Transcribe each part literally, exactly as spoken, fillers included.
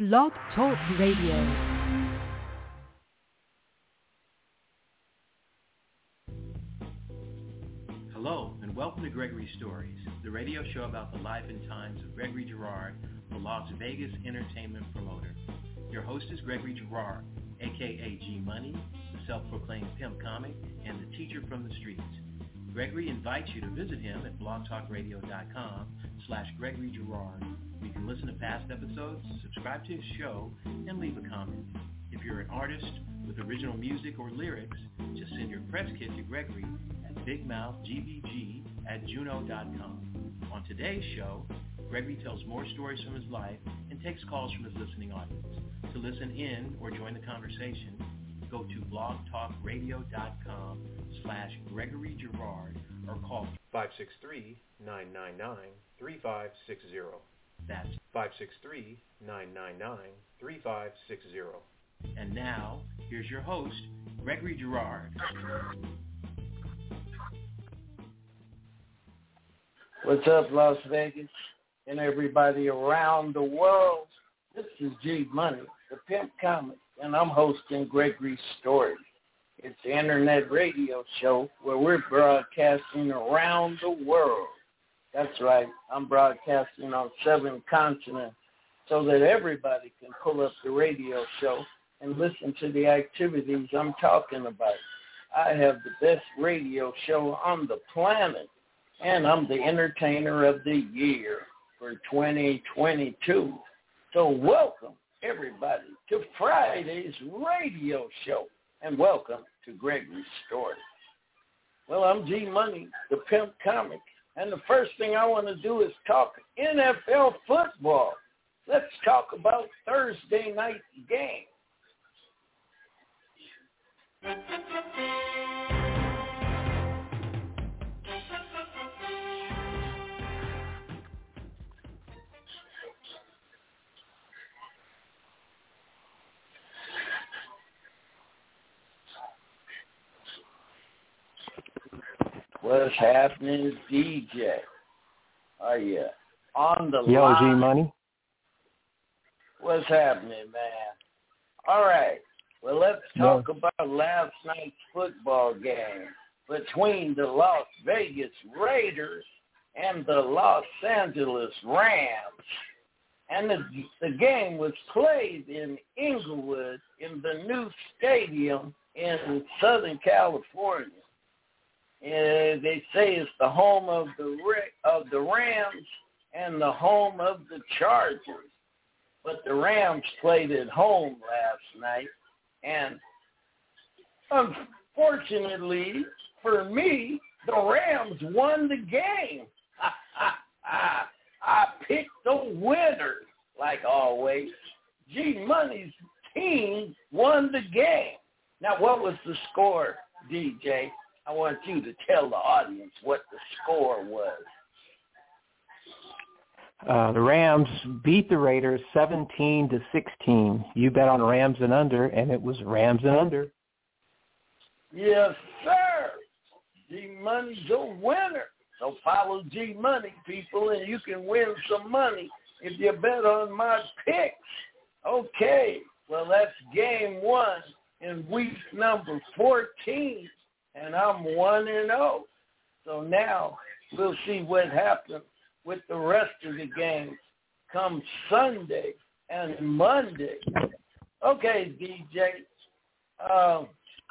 Blog Talk Radio. Hello, and welcome to Gregory Stories, the radio show about the life and times of Gregory Girard, the Las Vegas entertainment promoter. Your host is Gregory Girard, a k a. G Money, the self-proclaimed pimp comic, and the teacher from the streets. Gregory invites you to visit him at blogtalkradio.com slash Gregory Girard. You can listen to past episodes, subscribe to his show, and leave a comment. If you're an artist with original music or lyrics, just send your press kit to Gregory at bigmouthgbg at juno dot com. On today's show, Gregory tells more stories from his life and takes calls from his listening audience. To listen in or join the conversation, go to blogtalkradio.com slash Gregory Girard or call five six three, nine nine nine, three five six zero. That's five six three, nine nine nine, three five six zero. And now, here's your host, Gregory Girard. What's up, Las Vegas, and everybody around the world? This is G Money, the pimp comic, and I'm hosting Gregory Stories. It's an internet radio show where we're broadcasting around the world. That's right, I'm broadcasting on seven continents so that everybody can pull up the radio show and listen to the activities I'm talking about. I have the best radio show on the planet, and I'm the entertainer of the year for twenty twenty-two. So welcome, everybody, to Friday's radio show, and welcome to Gregory's Story. Well, I'm G Money, the pimp comic, and the first thing I want to do is talk N F L football. Let's talk about Thursday night game. What's happening, D J? Are you on the Yo, line? G Money. What's happening, man? All right. Well, let's talk Yo. about last night's football game between the Las Vegas Raiders and the Los Angeles Rams. And the, the game was played in Inglewood in the new stadium in Southern California. Uh, they say it's the home of the of the Rams and the home of the Chargers. But the Rams played at home last night, and unfortunately for me, the Rams won the game. I picked the winner, like always. G Money's team won the game. Now, what was the score, D J? I want you to tell the audience what the score was. Uh, the Rams beat the Raiders seventeen to sixteen. You bet on Rams and under, and it was Rams and under. Yes, sir. G Money's a winner. So follow G Money, people, and you can win some money if you bet on my picks. Okay. Well, that's game one in week number fourteen. And I'm one and oh. So now we'll see what happens with the rest of the games come Sunday and Monday. Okay, D J. Um,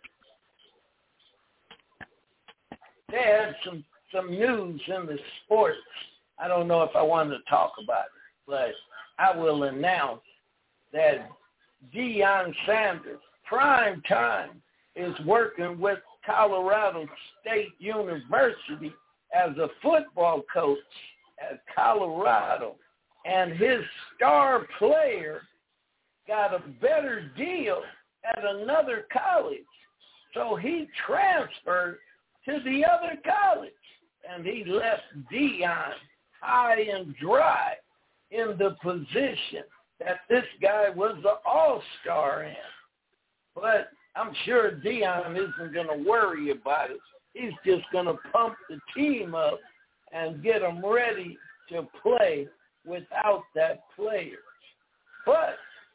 they had some, some news in the sports. I don't know if I want to talk about it, but I will announce that Deion Sanders, prime time, is working with Colorado State University as a football coach at Colorado. And his star player got a better deal at another college. So he transferred to the other college. And he left Deion high and dry in the position that this guy was the all-star in. But I'm sure Deion isn't going to worry about it. He's just going to pump the team up and get them ready to play without that player. But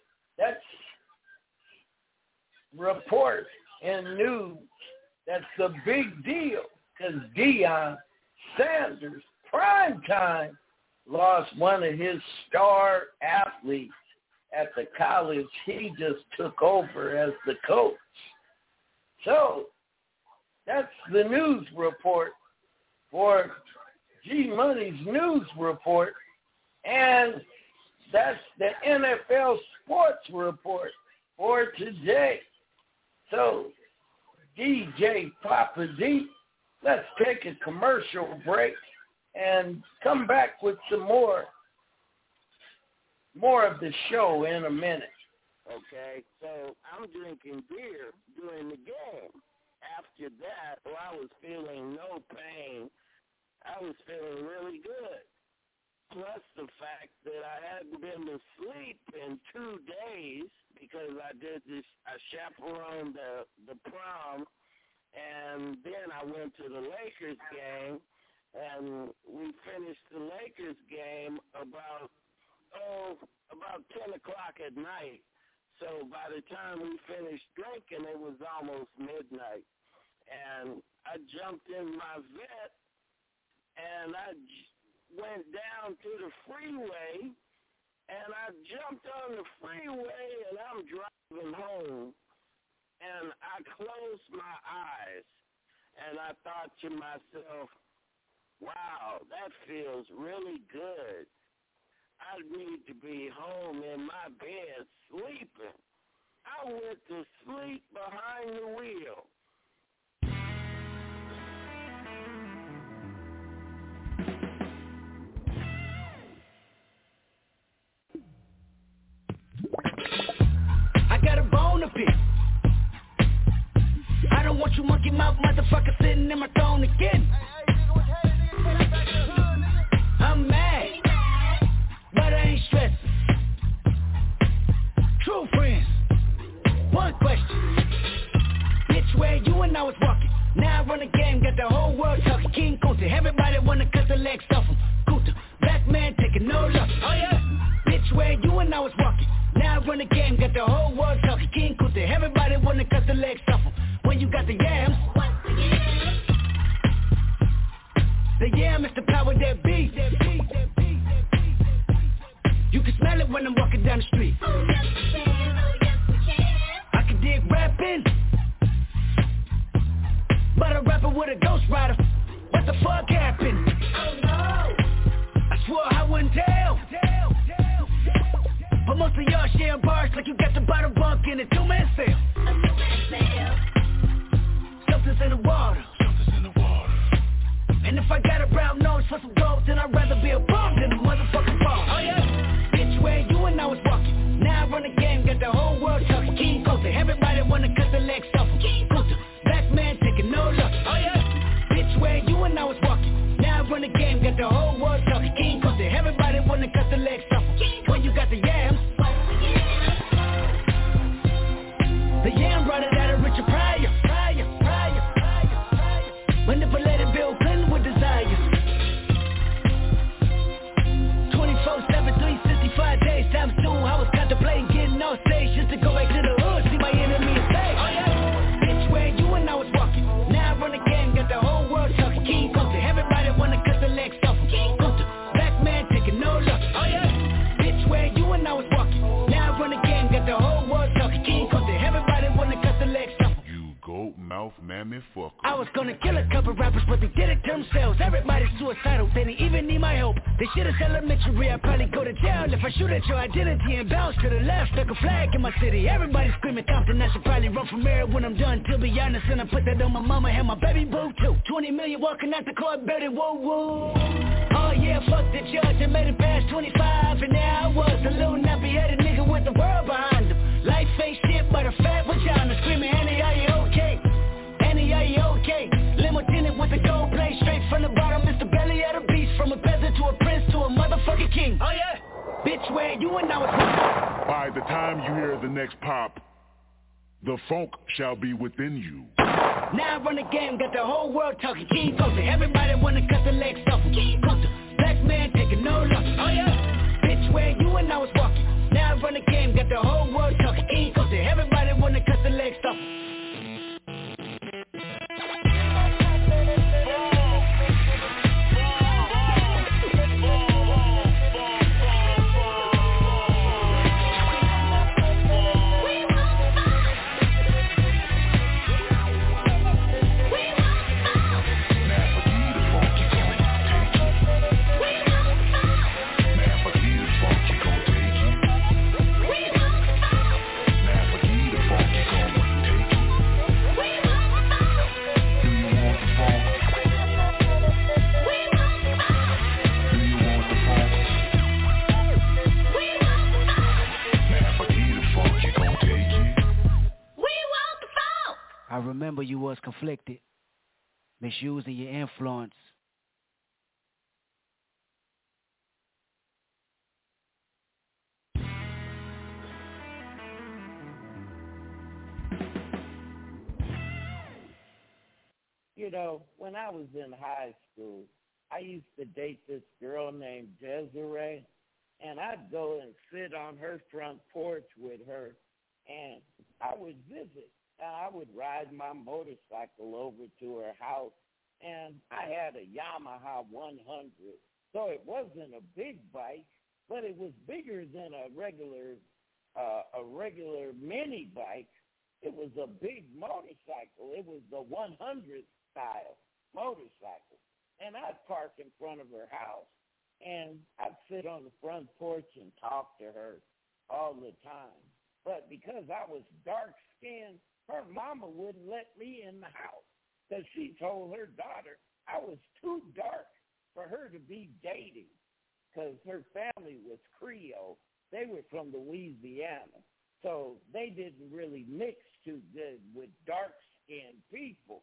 report and news that's a big deal because Deion Sanders, prime time, lost one of his star athletes at the college he just took over as the coach. So that's the news report for G Money's news report, and that's the N F L sports report for today. So, D J Papa D, let's take a commercial break and come back with some more, more of the show in a minute. Okay, so I'm drinking beer during the game. After that, well, I was feeling no pain. I was feeling really good. Plus the fact that I hadn't been to sleep in two days because I did this, I chaperoned the, the prom, and then I went to the Lakers game, and we finished the Lakers game about, oh, about ten o'clock at night. So by the time we finished drinking, it was almost midnight. And I jumped in my vet, and I j- went down to the freeway, and I jumped on the freeway, and I'm driving home. And I closed my eyes, and I thought to myself, wow, that feels really good. I need to be home in my bed sleeping. I went to sleep behind the wheel. I got a bone to pick. I don't want you monkey mouth motherfucker sitting in my throne again. I'm mad, but I ain't stressing. True friends, one question. Bitch, where you and I was walking. Now I run the game, got the whole world talking. King Kunta, everybody wanna cut the legs off him. Kunta, black man taking no love. Oh yeah. Bitch, where you and I was walking. Now I run the game, got the whole world talking. King Kunta, everybody wanna cut the legs off him. When you got the yams, the yam is the power that be. You can smell it when I'm walking down the street. Oh, yes, we can. Oh, yes, we can. I can dig rapping, but a rapper with a ghost rider. What the fuck happened? Oh no! I swore I wouldn't tell. But most of y'all share bars like you got the bottom bunk in a two-man sale. A two-man sale. Something's in the water. Something's in the water. And if I got a brown nose for some gold, then I'd rather be a bum than a motherfucking bum. Oh yeah. Bitch, where you and I was walking. Now I run the game, got the whole world talking. King Kunta, everybody wanna cut the legs off him. King Kunta, black man taking no love. Oh yeah. Bitch, where you and I was walking. Now I run the game, got the whole world talking. King Kunta, everybody wanna cut the legs off him. When you got the yams, the yam brought it out of Richard Pryor. Pryor, Pryor, Pryor, Pryor. Manipulated Bill Clinton with desire. twenty-four seven, three sixty-five days times two. I was contemplating getting on stage just to go back to the hood, see my enemy and say, oh yeah. Bitch, where you and I was walking. Now I run the game, got the whole world talking. King Kunta, everybody wanna cut the legs off him. King Kunta, black man taking no love. Oh yeah. Bitch, where you and I was walking. Now I run the game, got the whole world talking. King Kunta, everybody wanna cut the legs off him. You goat mouth mammy fucker. I was gonna kill a couple rappers, but they did it themselves. Everybody's suicidal, they didn't even need my help. This shit is elementary, I'd probably go to jail if I shoot at your identity and bounce to the left like a flag in my city. Everybody screaming Compton, I should probably run from here when I'm done. To be honest, and I put that on my mama and my baby boo too. twenty million walking out the court, baby, whoa, whoa. Oh yeah, fuck the judge, I made it past twenty-five, and now I was a little nappy-headed nigga with the world behind him. Life ain't shit but a fat vagina, screaming, Annie, are you okay? Annie, are you okay? Limo tinted with the gold plate, straight from the bottom, it's the belly of the beast. From a peasant to a prince to a motherfucking king. Oh yeah, bitch, where you and I was. By the time you hear the next pop, the funk shall be within you. Now I run the game, got the whole world talking. King Kunta, everybody wanna cut the legs off him. King Kunta, black man taking no love. Oh yeah, bitch, where you and I was walking. Now I run the game, got the whole world talking. King Kunta, everybody wanna cut the legs off remember you was conflicted, misusing your influence. You know, when I was in high school, I used to date this girl named Desiree, and I'd go and sit on her front porch with her, and I would visit. I would ride my motorcycle over to her house, and I had a Yamaha one hundred, so it wasn't a big bike, but it was bigger than a regular uh, a regular mini bike. It was a big motorcycle. It was the one hundred style motorcycle. And I'd park in front of her house, and I'd sit on the front porch and talk to her all the time. But because I was dark-skinned, her mama wouldn't let me in the house because she told her daughter I was too dark for her to be dating because her family was Creole. They were from Louisiana, so they didn't really mix too good with dark-skinned people.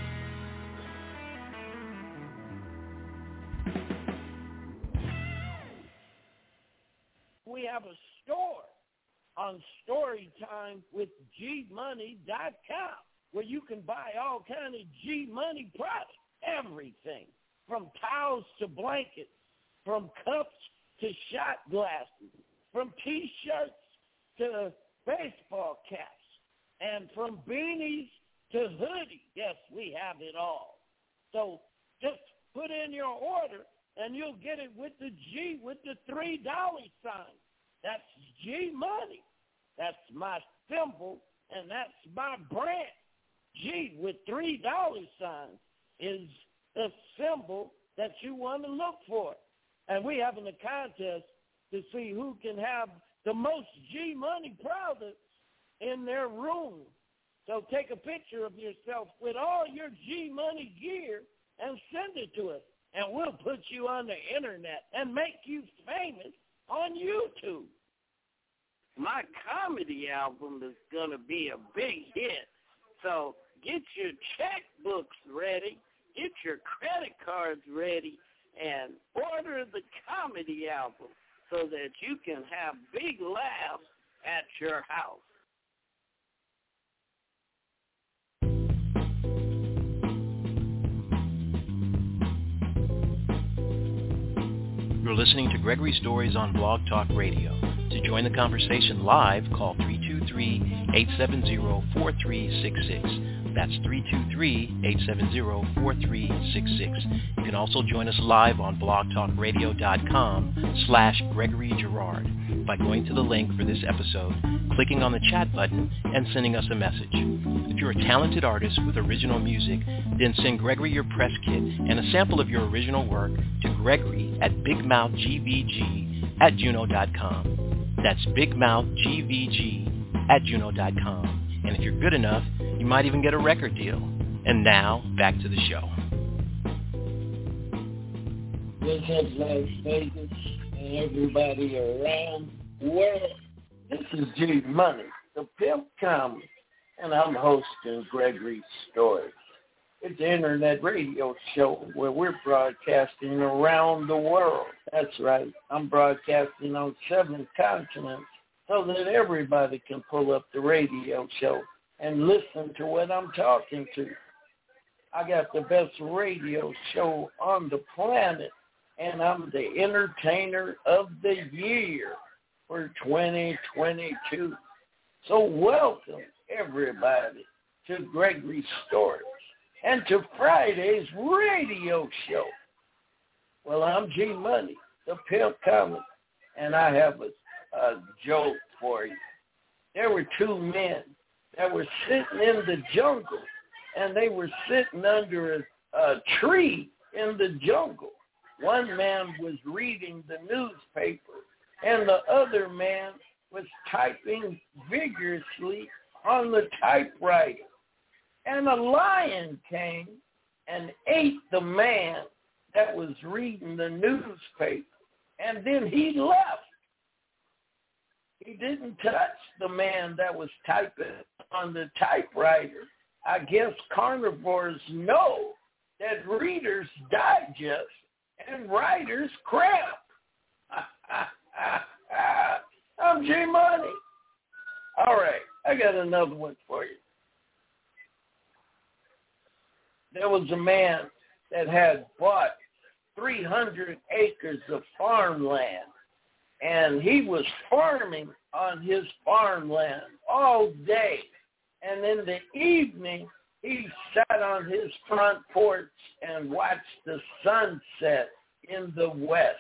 We have a store on Storytime with G Money dot com where you can buy all kind of G Money products, everything from towels to blankets, from cups to shot glasses, from T-shirts to baseball caps, and from beanies to hoodies. Yes, we have it all. So just put in your order, and you'll get it with the G, with the three dollar sign. That's G Money. That's my symbol, and that's my brand. G with three dollar signs is the symbol that you want to look for. And we're having a contest to see who can have the most G Money products in their room. So take a picture of yourself with all your G Money gear and send it to us. And we'll put you on the internet and make you famous on YouTube. My comedy album is going to be a big hit. So get your checkbooks ready, get your credit cards ready, and order the comedy album so that you can have big laughs at your house. You're listening to Gregory Stories on Blog Talk Radio. To join the conversation live, call three two three, eight seven zero, four three six six. That's three two three, eight seven zero, four three six six. You can also join us live on blogtalkradio.com slash Gregory Girard by going to the link for this episode, clicking on the chat button, and sending us a message. If you're a talented artist with original music, then send Gregory your press kit and a sample of your original work to Gregory at bigmouthgvg at juno dot com. That's bigmouthgvg at juno dot com. And if you're good enough, you might even get a record deal. And now, back to the show. What's up, Las Vegas, and everybody around the world? This is G Money, the Pimp Comic, and I'm hosting Gregory Stories. It's an internet radio show where we're broadcasting around the world. That's right. I'm broadcasting on seven continents so that everybody can pull up the radio show and listen to what I'm talking to. I got the best radio show on the planet, and I'm the entertainer of the year for twenty twenty-two. So welcome, everybody, to Gregory Stories and to Friday's radio show. Well, I'm G Money, the Pimp Comic, and I have a, a joke for you. There were two men that were sitting in the jungle, and they were sitting under a, a tree in the jungle. One man was reading the newspaper, and the other man was typing vigorously on the typewriter. And a lion came and ate the man that was reading the newspaper, and then he left. He didn't touch the man that was typing on the typewriter. I guess carnivores know that Reader's Digest and Writer's Crap. I'm G Money. All right, I got another one for you. There was a man that had bought three hundred acres of farmland, and he was farming on his farmland all day. And in the evening, he sat on his front porch and watched the sunset in the west.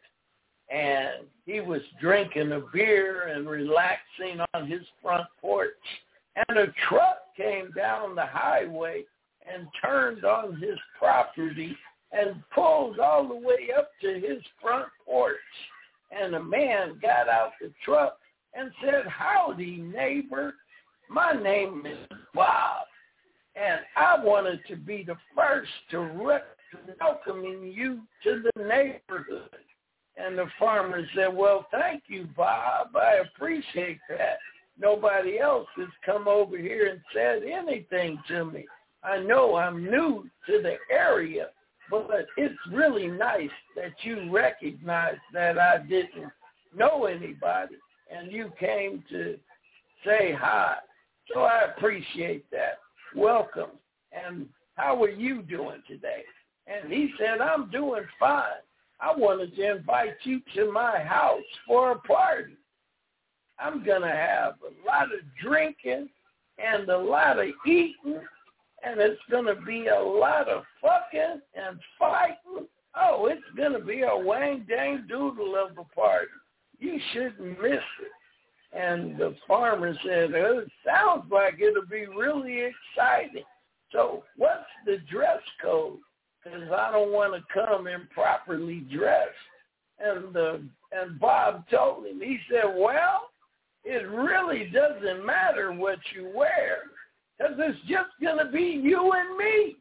And he was drinking a beer and relaxing on his front porch. And a truck came down the highway and turned on his property and pulled all the way up to his front porch. And a man got out the truck and said, "Howdy, neighbor. My name is Bob, and I wanted to be the first to re- welcoming you to the neighborhood." And the farmer said, "Well, thank you, Bob. I appreciate that. Nobody else has come over here and said anything to me. I know I'm new to the area, but it's really nice that you recognize that I didn't know anybody and you came to say hi. So I appreciate that. Welcome. And how are you doing today?" And he said, "I'm doing fine. I wanted to invite you to my house for a party. I'm going to have a lot of drinking and a lot of eating, and it's going to be a lot of fucking and fighting. Oh, it's going to be a wang-dang doodle of a party. You shouldn't miss it." And the farmer said, "Oh, it sounds like it'll be really exciting. So what's the dress code? Because I don't want to come improperly dressed." And uh, and Bob told him, he said, "Well, it really doesn't matter what you wear, because it's just going to be you and me."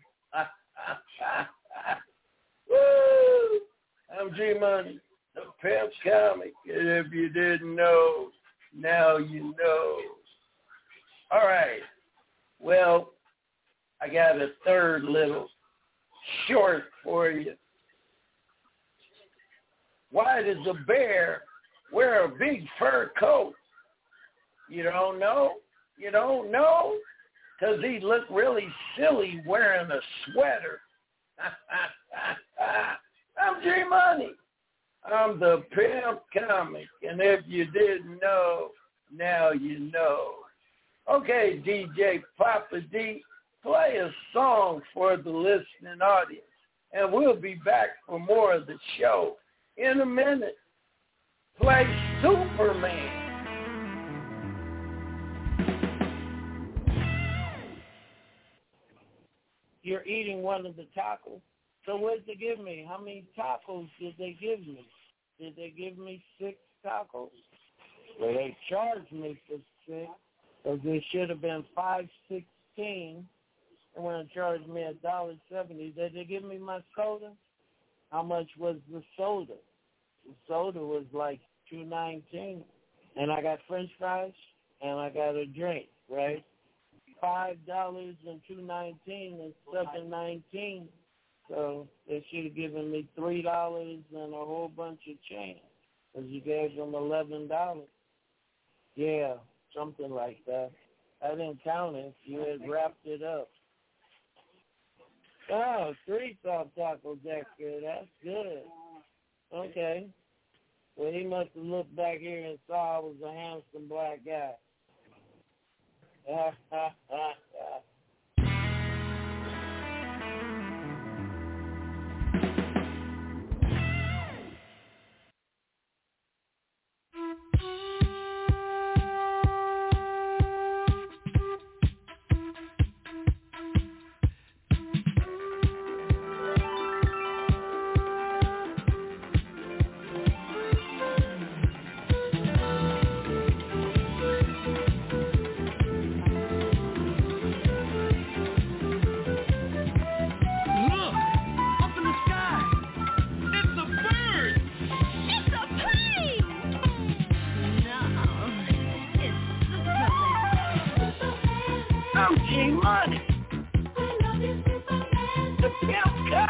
Woo! I'm G Money, the Pimp's Comic, and if you didn't know, now you know. All right. Well, I got a third little short for you. Why does a bear wear a big fur coat? You don't know? You don't know? Because he looked really silly wearing a sweater. I'm G Money. I'm the Pimp Comic, and if you didn't know, now you know. Okay, D J Papa D, play a song for the listening audience, and we'll be back for more of the show in a minute. Play Superman. You're eating one of the tacos. So what did they give me? How many tacos did they give me? Did they give me six tacos? Well, they charged me for six, because they should have been five sixteen. And when they charged me a dollar seventy, did they give me my soda? How much was the soda? The soda was like two nineteen, and I got French fries and I got a drink, right? Five dollars and two nineteen and seven nineteen. So they should have given me three dollars and a whole bunch of change, because you gave them eleven dollars. Yeah, something like that. I didn't count it. You had wrapped it up. Oh, three soft tacos extra. That's good. Okay. Well, he must have looked back here and saw I was a handsome black guy. Ha, ha, ha, ha. G Money.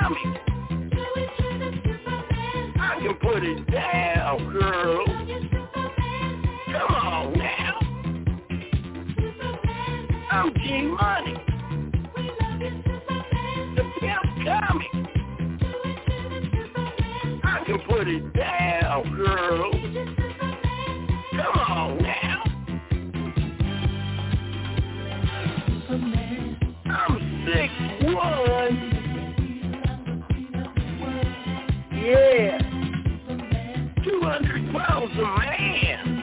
coming. I can put it down, girl. Come on now. I'm G-Money. The pimp coming. I can put it down, girl. Come on now. I'm six one. Yeah. two hundred pounds a man.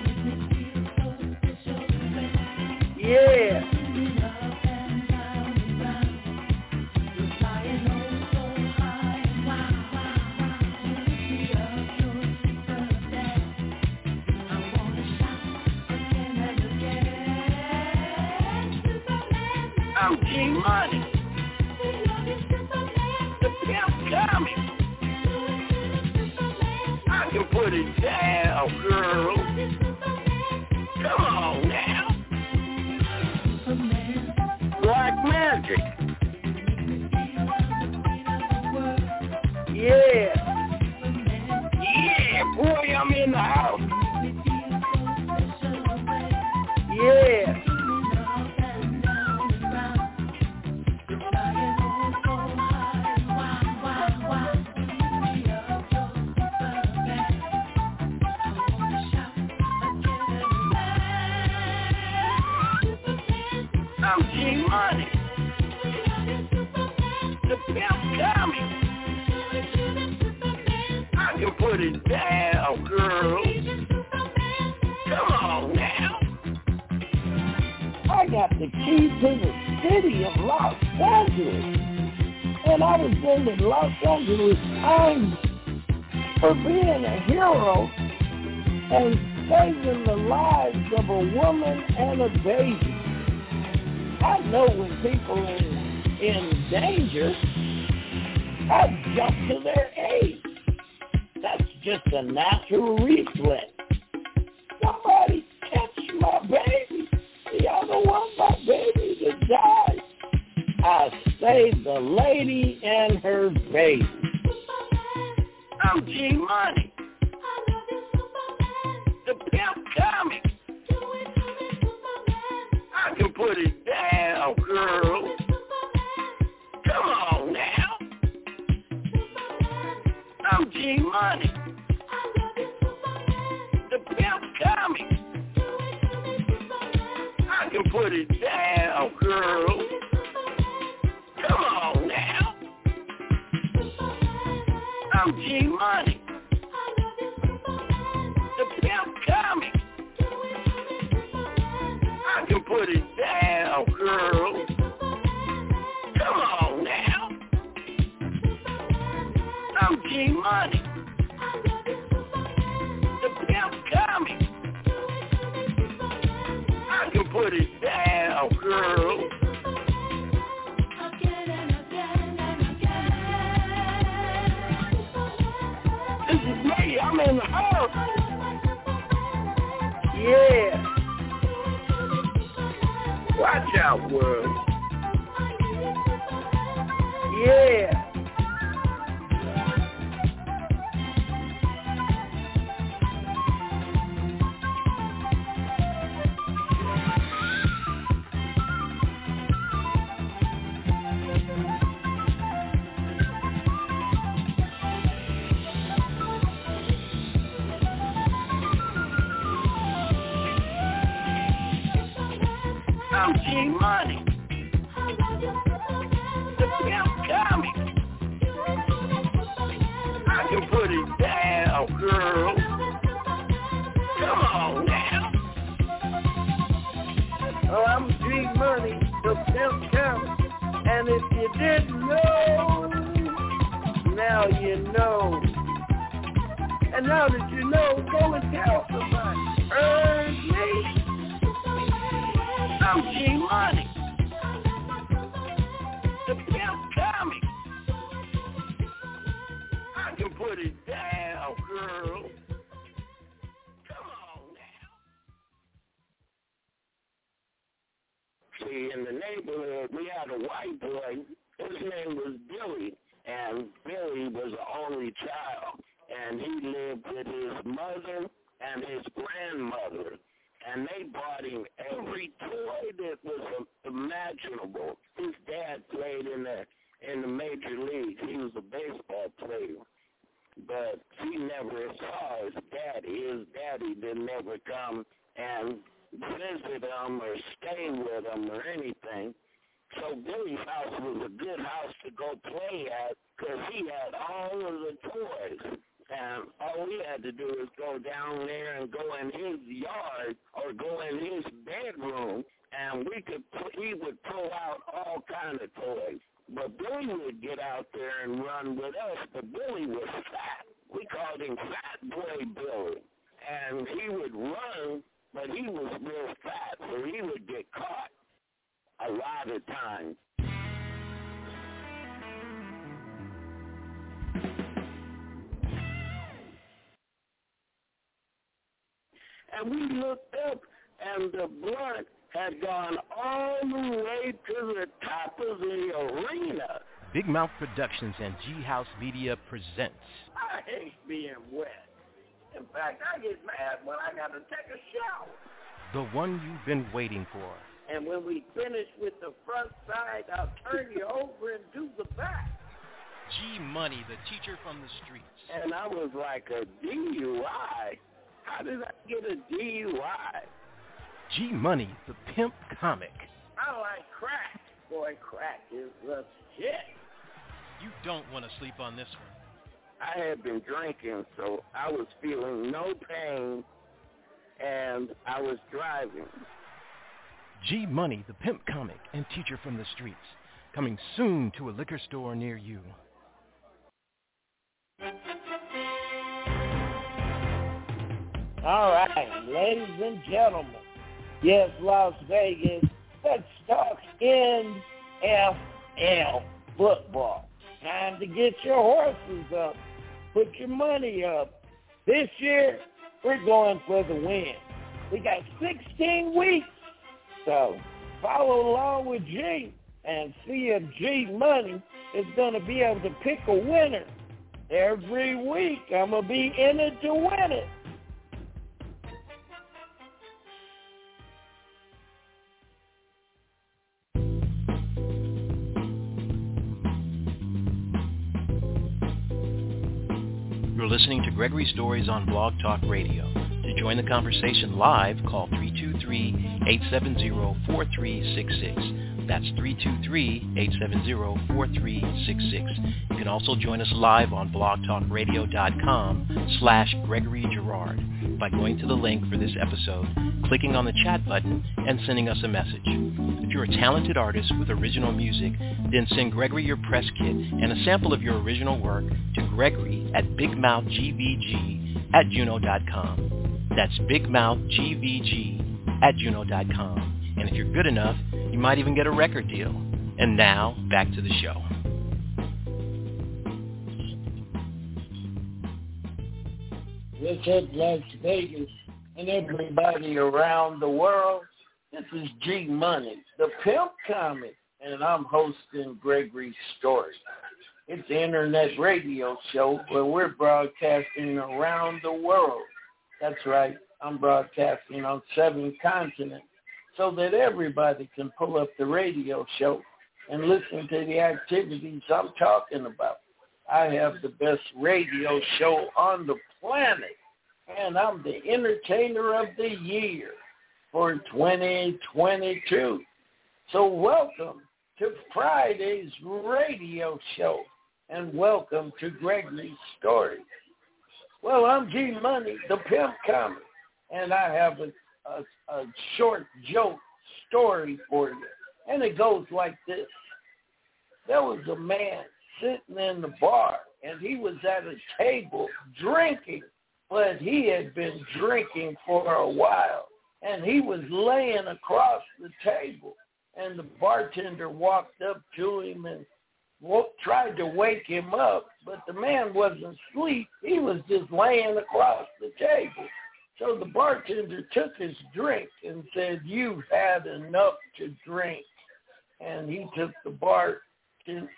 Yeah. I'm G-Money. The pimp coming. I can put it down, girl. Come on now. Black Magic. Yeah. Yeah, boy, I'm in the house. Yeah. I'm G-Money. The pimp coming. I can put it down, girl. Come on now. I got the key to the city of Los Angeles. And I was in the Los Angeles Times for being a hero and saving the lives of a woman and a baby. I know when people are in danger, I jump to their aid. That's just a natural reflex. Somebody catch my baby. I don't want my baby to die. I saved the lady and her baby. I'm G-Money. The pimp coming. I can put it down, girl. Come on now. I'm G-Money. The pimp coming. I can put it down, girl. Come on now. I'm G-Money. The pimp coming. I can put it down, girl. Come on now. I'm G-Money. The pimp coming. I can put it down, girl. This is me. I'm in the house. Yeah. Watch out, world. Yeah. I'm G-Money. The pimp coming. I can put it down, girl. Come on now. Oh, I'm G-Money. The pimp coming. And if you didn't know, now you know. And now that you know, go and tell somebody. Heard me? I'm G-Money. The pimp coming. I can put it down, girl. Come on now. See, in the neighborhood, we had a white boy. His name was Billy. and Billy was the only child, and he lived with his mother and his grandmother, and they bought him every toy that was imaginable. His dad played in the in the major leagues. He was a baseball player, but he never saw his daddy. His daddy didn't ever come and visit him or stay with him or anything. So Billy's house was a good house to go play at because he had all of the toys. And all we had to do was go down there and go in his yard or go in his bedroom, and we could he would pull out all kinds of toys. But Billy would get out there and run with us, but Billy was fat. We called him Fat Boy Billy. And he would run, but he was real fat, so he would get caught a lot of times. And we looked up, and the blunt had gone all the way to the top of the arena. Big Mouth Productions and G-House Media presents. I hate being wet. In fact, I get mad when I got to take a shower. The one you've been waiting for. And when we finish with the front side, I'll turn you over and do the back. G Money, the teacher from the streets. And I was like, a D U I? How did I get a D U I? G Money, the pimp comic. I like crack. Boy, crack is the shit. You don't want to sleep on this one. I had been drinking, so I was feeling no pain, and I was driving. G Money, the pimp comic and teacher from the streets. Coming soon to a liquor store near you. All right, ladies and gentlemen. Yes, Las Vegas. Let's talk N F L football. Time to get your horses up. Put your money up. This year, we're going for the win. We got sixteen weeks. So follow along with G and see if G Money is going to be able to pick a winner. Every week, I'm going to be in it to win it. You're listening to Gregory Stories on Blog Talk Radio. To join the conversation live, call three two three, eight seven zero, four three six six. That's three two three, eight seven zero, four three six six. You can also join us live on blogtalkradio.com slash Gregory Girard by going to the link for this episode, clicking on the chat button, and sending us a message. If you're a talented artist with original music, then send Gregory your press kit and a sample of your original work to Gregory at bigmouthgvg at juno dot com. That's bigmouthgvg at juno dot com. And if you're good enough, you might even get a record deal. And now, back to the show. What's up, Las Vegas, and everybody around the world? This is G Money, the pimp comic, and I'm hosting Gregory Stories. It's an internet radio show where we're broadcasting around the world. That's right, I'm broadcasting on seven continents so that everybody can pull up the radio show and listen to the activities I'm talking about. I have the best radio show on the planet, and I'm the entertainer of the year for twenty twenty-two. So welcome to Friday's radio show, and welcome to Gregory's Stories. Well, I'm G Money, the pimp comic, and I have a, a, a short joke story for you, and it goes like this. There was a man sitting in the bar, and he was at a table drinking, but he had been drinking for a while, and he was laying across the table, and the bartender walked up to him and tried to wake him up, but the man wasn't asleep. He was just laying across the table. So the bartender took his drink and said, "You've had enough to drink." And he took the bar,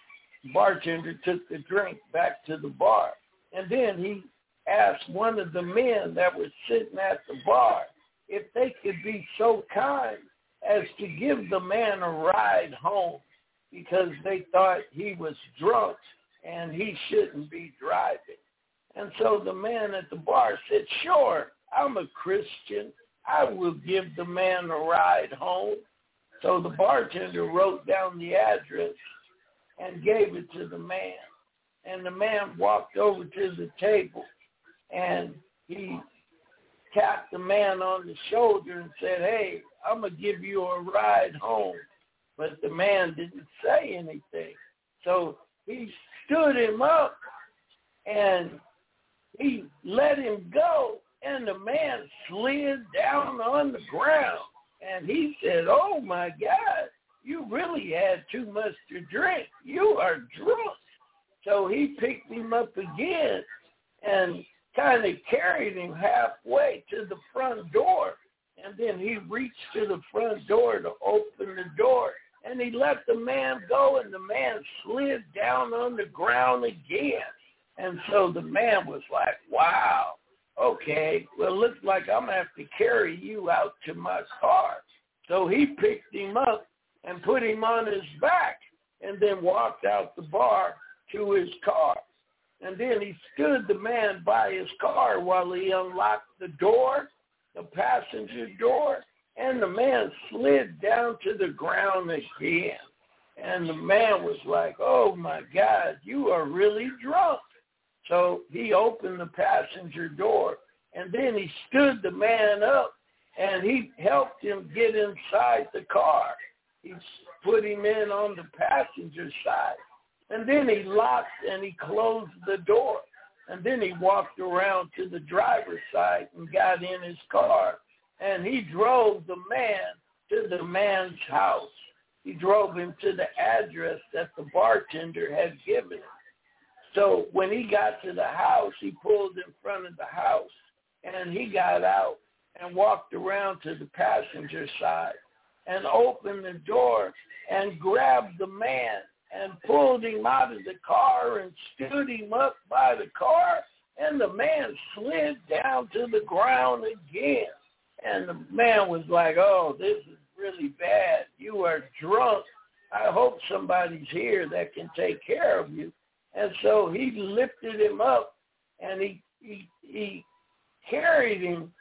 bartender took the drink back to the bar. And then he asked one of the men that was sitting at the bar if they could be so kind as to give the man a ride home because they thought he was drunk and he shouldn't be driving. And so the man at the bar said, sure, I'm a Christian. I will give the man a ride home. So the bartender wrote down the address and gave it to the man. And the man walked over to the table and he tapped the man on the shoulder and said, hey, I'm going to give you a ride home. But the man didn't say anything. So he stood him up and he let him go. And the man slid down on the ground. And he said, oh, my God, you really had too much to drink. You are drunk. So he picked him up again and kind of carried him halfway to the front door. And then he reached to the front door to open the door. And he let the man go, and the man slid down on the ground again. And so the man was like, wow, okay, well, it looks like I'm going to have to carry you out to my car. So he picked him up and put him on his back and then walked out the bar to his car. And then he stood the man by his car while he unlocked the door, the passenger door, and the man slid down to the ground again. And the man was like, oh, my God, you are really drunk. So he opened the passenger door, and then he stood the man up, and he helped him get inside the car. He put him in on the passenger side. And then he locked and he closed the door. And then he walked around to the driver's side and got in his car. And he drove the man to the man's house. He drove him to the address that the bartender had given him. So when he got to the house, he pulled in front of the house. And he got out and walked around to the passenger side and opened the door and grabbed the man and pulled him out of the car and stood him up by the car, and the man slid down to the ground again. And the man was like, oh, this is really bad. You are drunk. I hope somebody's here that can take care of you. And so he lifted him up, and he he, he carried him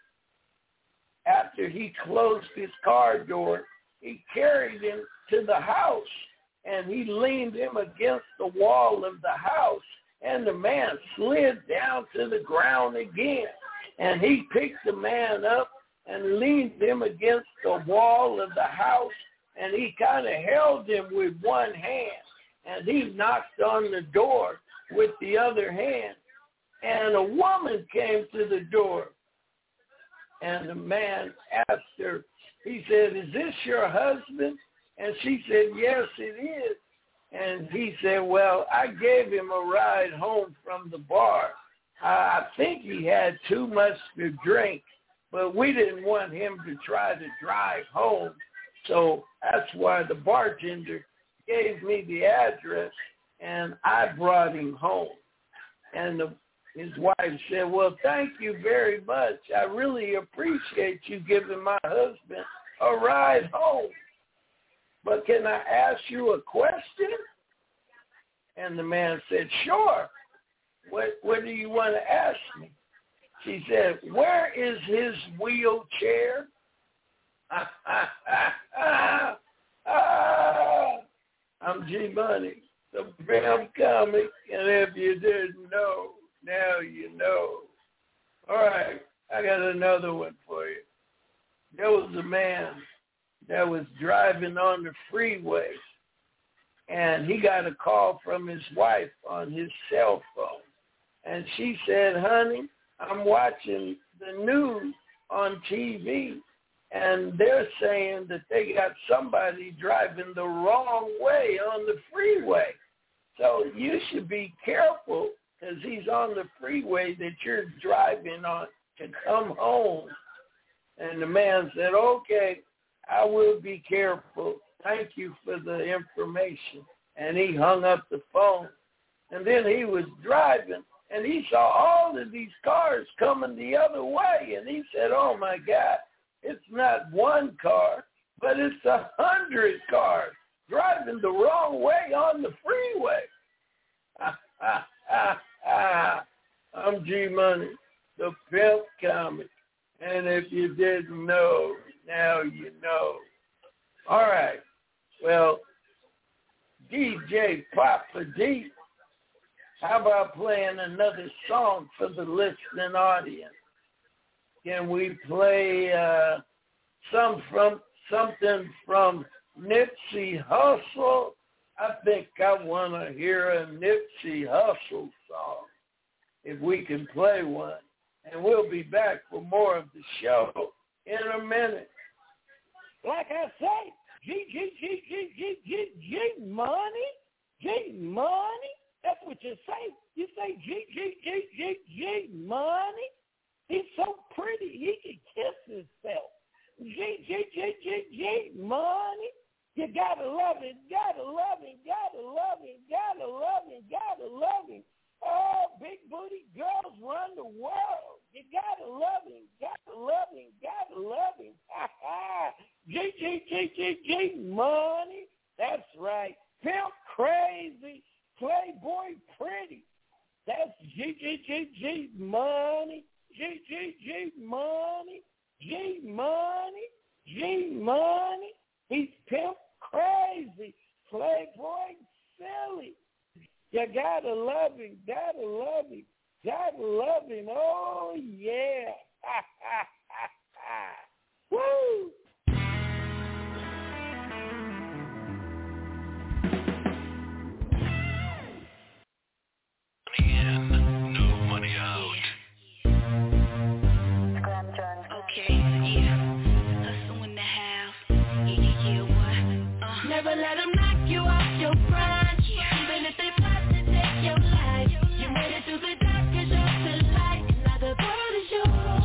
after he closed his car door. He carried him to the house. And he leaned him against the wall of the house, and the man slid down to the ground again. And he picked the man up and leaned him against the wall of the house, and he kind of held him with one hand, and he knocked on the door with the other hand. And a woman came to the door, and the man asked her, he said, is this your husband? And she said, yes, it is. And he said, well, I gave him a ride home from the bar. I think he had too much to drink, but we didn't want him to try to drive home. So that's why the bartender gave me the address, and I brought him home. And the, his wife said, well, thank you very much. I really appreciate you giving my husband a ride home. But can I ask you a question? And the man said, sure. What, what do you want to ask me? She said, where is his wheelchair? I'm G Money, the film comic, and if you didn't know, now you know. All right, I got another one for you. There was a man that was driving on the freeway, and he got a call from his wife on his cell phone. And she said, honey, I'm watching the news on T V, and they're saying that they got somebody driving the wrong way on the freeway. So you should be careful because he's on the freeway that you're driving on to come home. And the man said, okay, I will be careful. Thank you for the information. and he hung up the phone. And then he was driving, and he saw all of these cars coming the other way, and he said, oh, my God, it's not one car, but it's a hundred cars driving the wrong way on the freeway. I'm G-Money, the Pimp Comic, and if you didn't know, now you know. All right, well, D J Papa D, how about playing another song for the listening audience? Can we play uh, some from something from Nipsey Hussle? I think I want to hear a Nipsey Hussle song, if we can play one. And we'll be back for more of the show in a minute. Like I say, G, G, G, G, G, G, G, money, G, money. That's what you say. You say G, G, G, G, G, money. He's so pretty, he can kiss himself. G, G, G, G, G, money. You gotta love him, gotta love him, gotta love him, gotta love him, gotta love him. Oh, big booty girls run the world. You gotta love him, gotta love him, gotta love him. Ha ha. G, G, G, G, G, money. That's right. Pimp crazy, playboy pretty. That's G, G, G, G, money. G, G, G, money. G, money. G, money. He's pimp crazy, playboy silly. You gotta love him, gotta love him, gotta love him. Oh, yeah. Ha, ha, ha, ha. Woo! Never let them knock you off your grind. Even if they plot to take your life, you made it through the darkest of the light. Now the world is yours.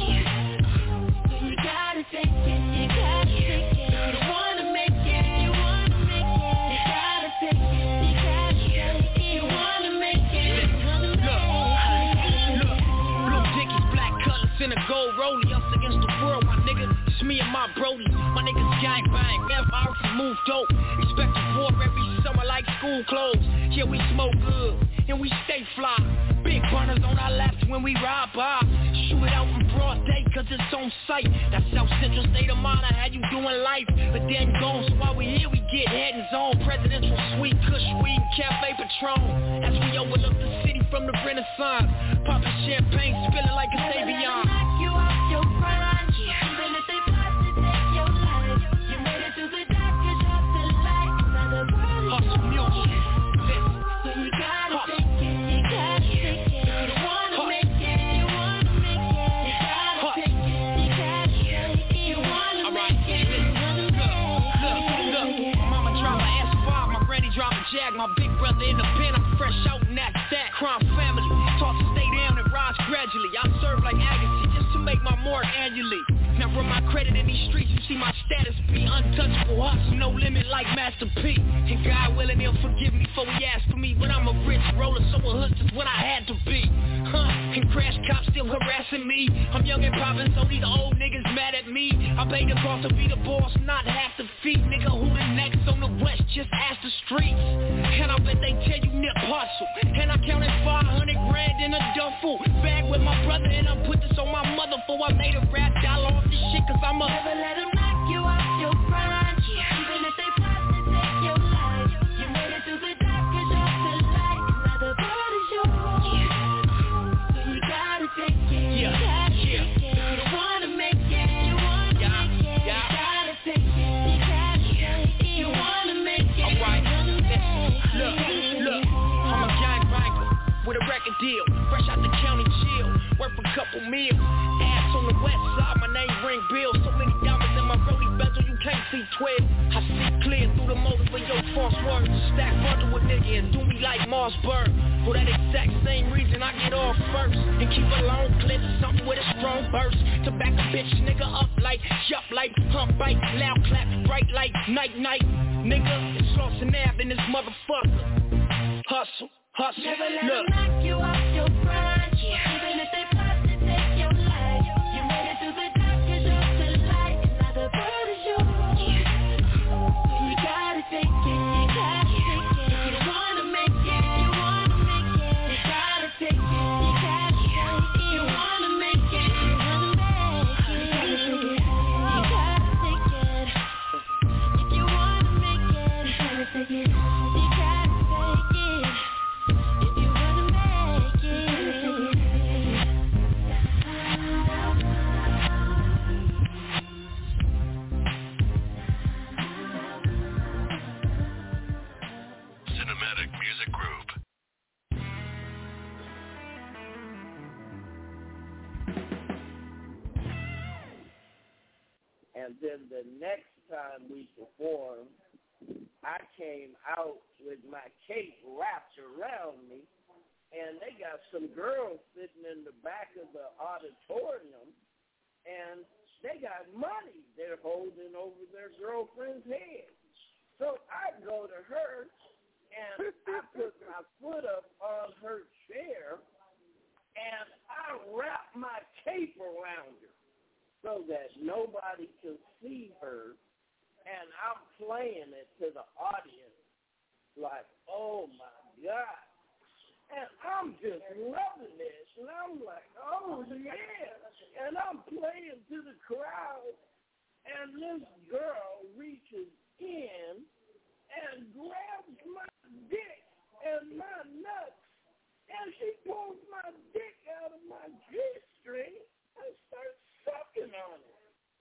You gotta take it, you gotta take it. You wanna make it, you wanna make it. You gotta take it, you gotta take it. You wanna make it, you wanna make it. Look, blue dickies, black colors in a gold rollie. Us against the world, my nigga. It's me and my brody. My niggas gang bang, never out to move dope. Expect a war every summer like school clothes. Yeah, we smoke good, and we stay fly. Big burners on our laps when we ride by. Shoot it out in broad day, cause it's on sight. That South Central state of mind, I had you doing life. But then gone, so while we here, we get head and zone. Presidential suite, Kush weed, Cafe Patron. As we overlook the city from the Renaissance. Popping champagne, spilling like a Savion. Knock you off your grind. Even if they plot to take your life, you made it through the darkest of the light. Now the world is Hustle music. so you gotta take it, you gotta take it. You wanna make it, you wanna make it. You gotta take it, you gotta take it. You wanna make it, you wanna make it. Look, look, my mama drive a S five, my granny drive a Jag. My big brother in the pen, I'm fresh out in that stack. Crime family, taught to stay down and rise gradually. I serve like Agassi just to make my mark annually. Now run my credit in these streets, you see my status be untouchable, hustle, no limit like Master P. And God willing, he'll forgive me before he asks for me. But I'm a rich roller, so a hustler's what I had to be. Huh, and crash cops still harassing me. I'm young and poppin', so these old niggas mad at me. I paid the cost to be the boss, not half the feet. Nigga, who the next on the west, just ask the streets. And I bet they tell you Nip hustle. And I counted five hundred grand in a duffel bag with my brother, and I put this on my mother before I made a rap dollar off this shit, cause I'm a Never let them knock you off your grind. Even if they plot to take your life, you made it through the darkest of the light. Now the world is yours. So you gotta take it, you gotta take it. You wanna make it, you wanna make it. You gotta take it, you gotta take it. You wanna make it, you wanna make it. Look, look, I'm a gang banker with a record deal. Fresh out the county jail, worth a couple meals. Ass on the west side, my name ring bills. So many diamonds in my rollie bezel, you can't see C twelve. I see clear through the motive of your false words. Stack bundle with nigga and do me like Mossberg. For that exact same reason I get off first. And keep a long clip, something with a strong burst. To back a bitch nigga up like, jump like, hump bite, loud clap, bright like, night night. Nigga, it's lost and ab in this motherfucker. Hustle, hustle, never let look. them knock you off your grind. Yeah. Even if they plot to take your life, you made it through the darkest of the light. And now the world is yours. Yeah. You gotta take it, you gotta take it. If you wanna make it, you wanna make it. You gotta take it, you gotta take it. You wanna make it, you wanna make it. You gotta take it, if you wanna make it. You gotta take it, you gotta take it. Cinematic Music Group. And then the next time we performed, I came out with my cape wrapped around me, and they got some girls sitting in the back of the auditorium, and they got money they're holding over their girlfriend's head. So I go to her, and I put my foot up on her chair, and I wrap my cape around her so that nobody can see her, and I'm playing it to the audience like, oh, my God. And I'm just loving it, and I'm like, oh, yeah. And I'm playing to the crowd, and this girl reaches in and grabs my dick and my nuts, and she pulls my dick out of my G-string and starts sucking on it.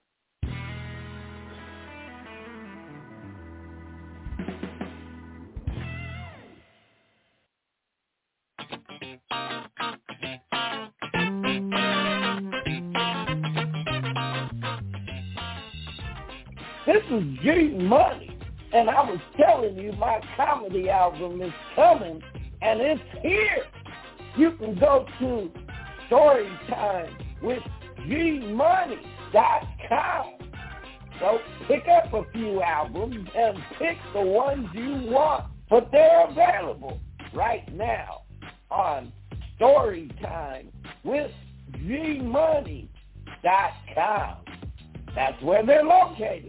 This is G Money, and I was telling you my comedy album is coming, and it's here. You can go to Storytime with G Money dot com. So pick up a few albums and pick the ones you want, but they're available right now on Storytime with G Money dot com. That's where they're located.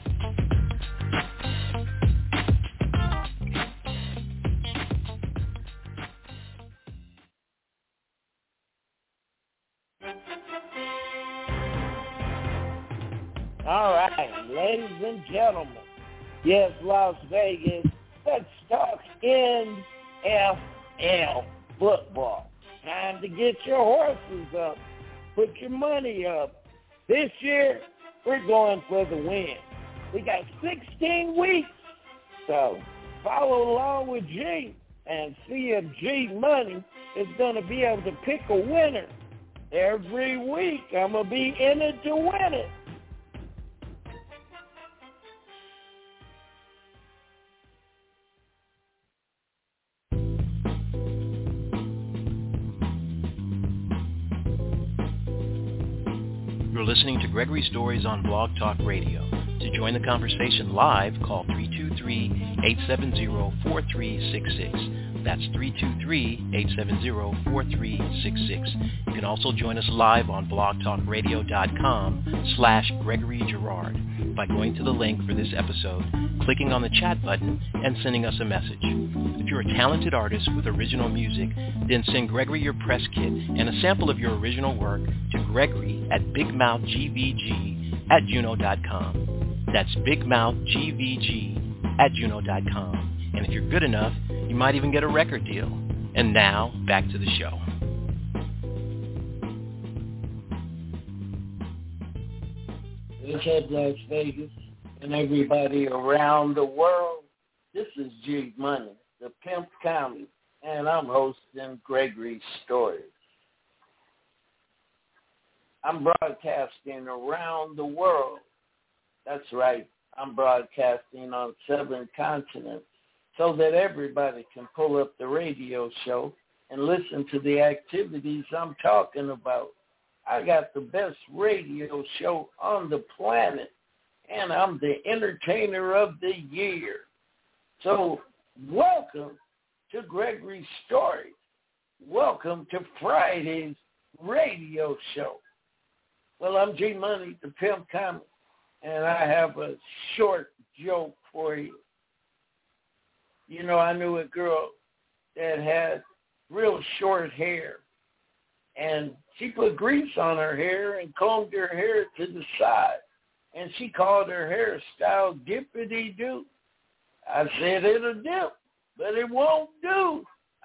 All right, ladies and gentlemen, yes, Las Vegas, let's talk N F L football. Time to get your horses up, put your money up. This year, we're going for the win. We got sixteen weeks, so follow along with G and see if G Money is going to be able to pick a winner. Every week, I'm going to be in it to win it. You're listening to Gregory Stories on Blog Talk Radio. To join the conversation live, call three two three, eight seven zero, four three six six. That's three two three, eight seven zero, four three six six. You can also join us live on blogtalkradio.com slash Gregory Girard by going to the link for this episode, clicking on the chat button, and sending us a message. If you're a talented artist with original music, then send Gregory your press kit and a sample of your original work to Gregory at bigmouthgvg at juno dot com. That's bigmouthgvg at juno dot com. And if you're good enough, you might even get a record deal. And now, back to the show. What's up, Las Vegas, and everybody around the world? This is G Money, the Pimp County, and I'm hosting Gregory Stories. I'm broadcasting around the world. That's right. I'm broadcasting on seven continents so that everybody can pull up the radio show and listen to the activities I'm talking about. I got the best radio show on the planet, and I'm the entertainer of the year. So welcome to Gregory's Story. Welcome to Friday's radio show. Well, I'm G Money, the Pimp Comic, and I have a short joke for you. You know, I knew a girl that had real short hair, and she put grease on her hair and combed her hair to the side, and she called her hairstyle Dippity-Doo. I said, it'll dip, but it won't do.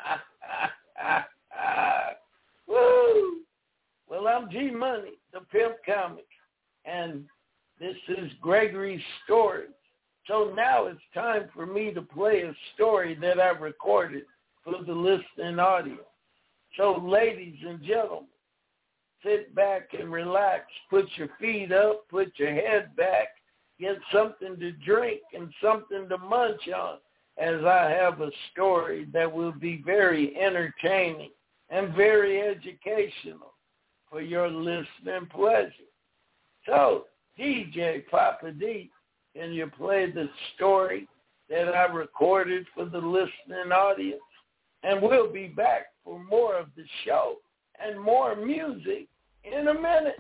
Woo! Well, I'm G Money, the Pimp Comic, and this is Gregory's Story. So now it's time for me to play a story that I recorded for the listening audience. So, ladies and gentlemen, sit back and relax. Put your feet up, put your head back, get something to drink and something to munch on, as I have a story that will be very entertaining and very educational for your listening pleasure. So, D J Papa D, can you play the story that I recorded for the listening audience? And we'll be back for more of the show and more music in a minute.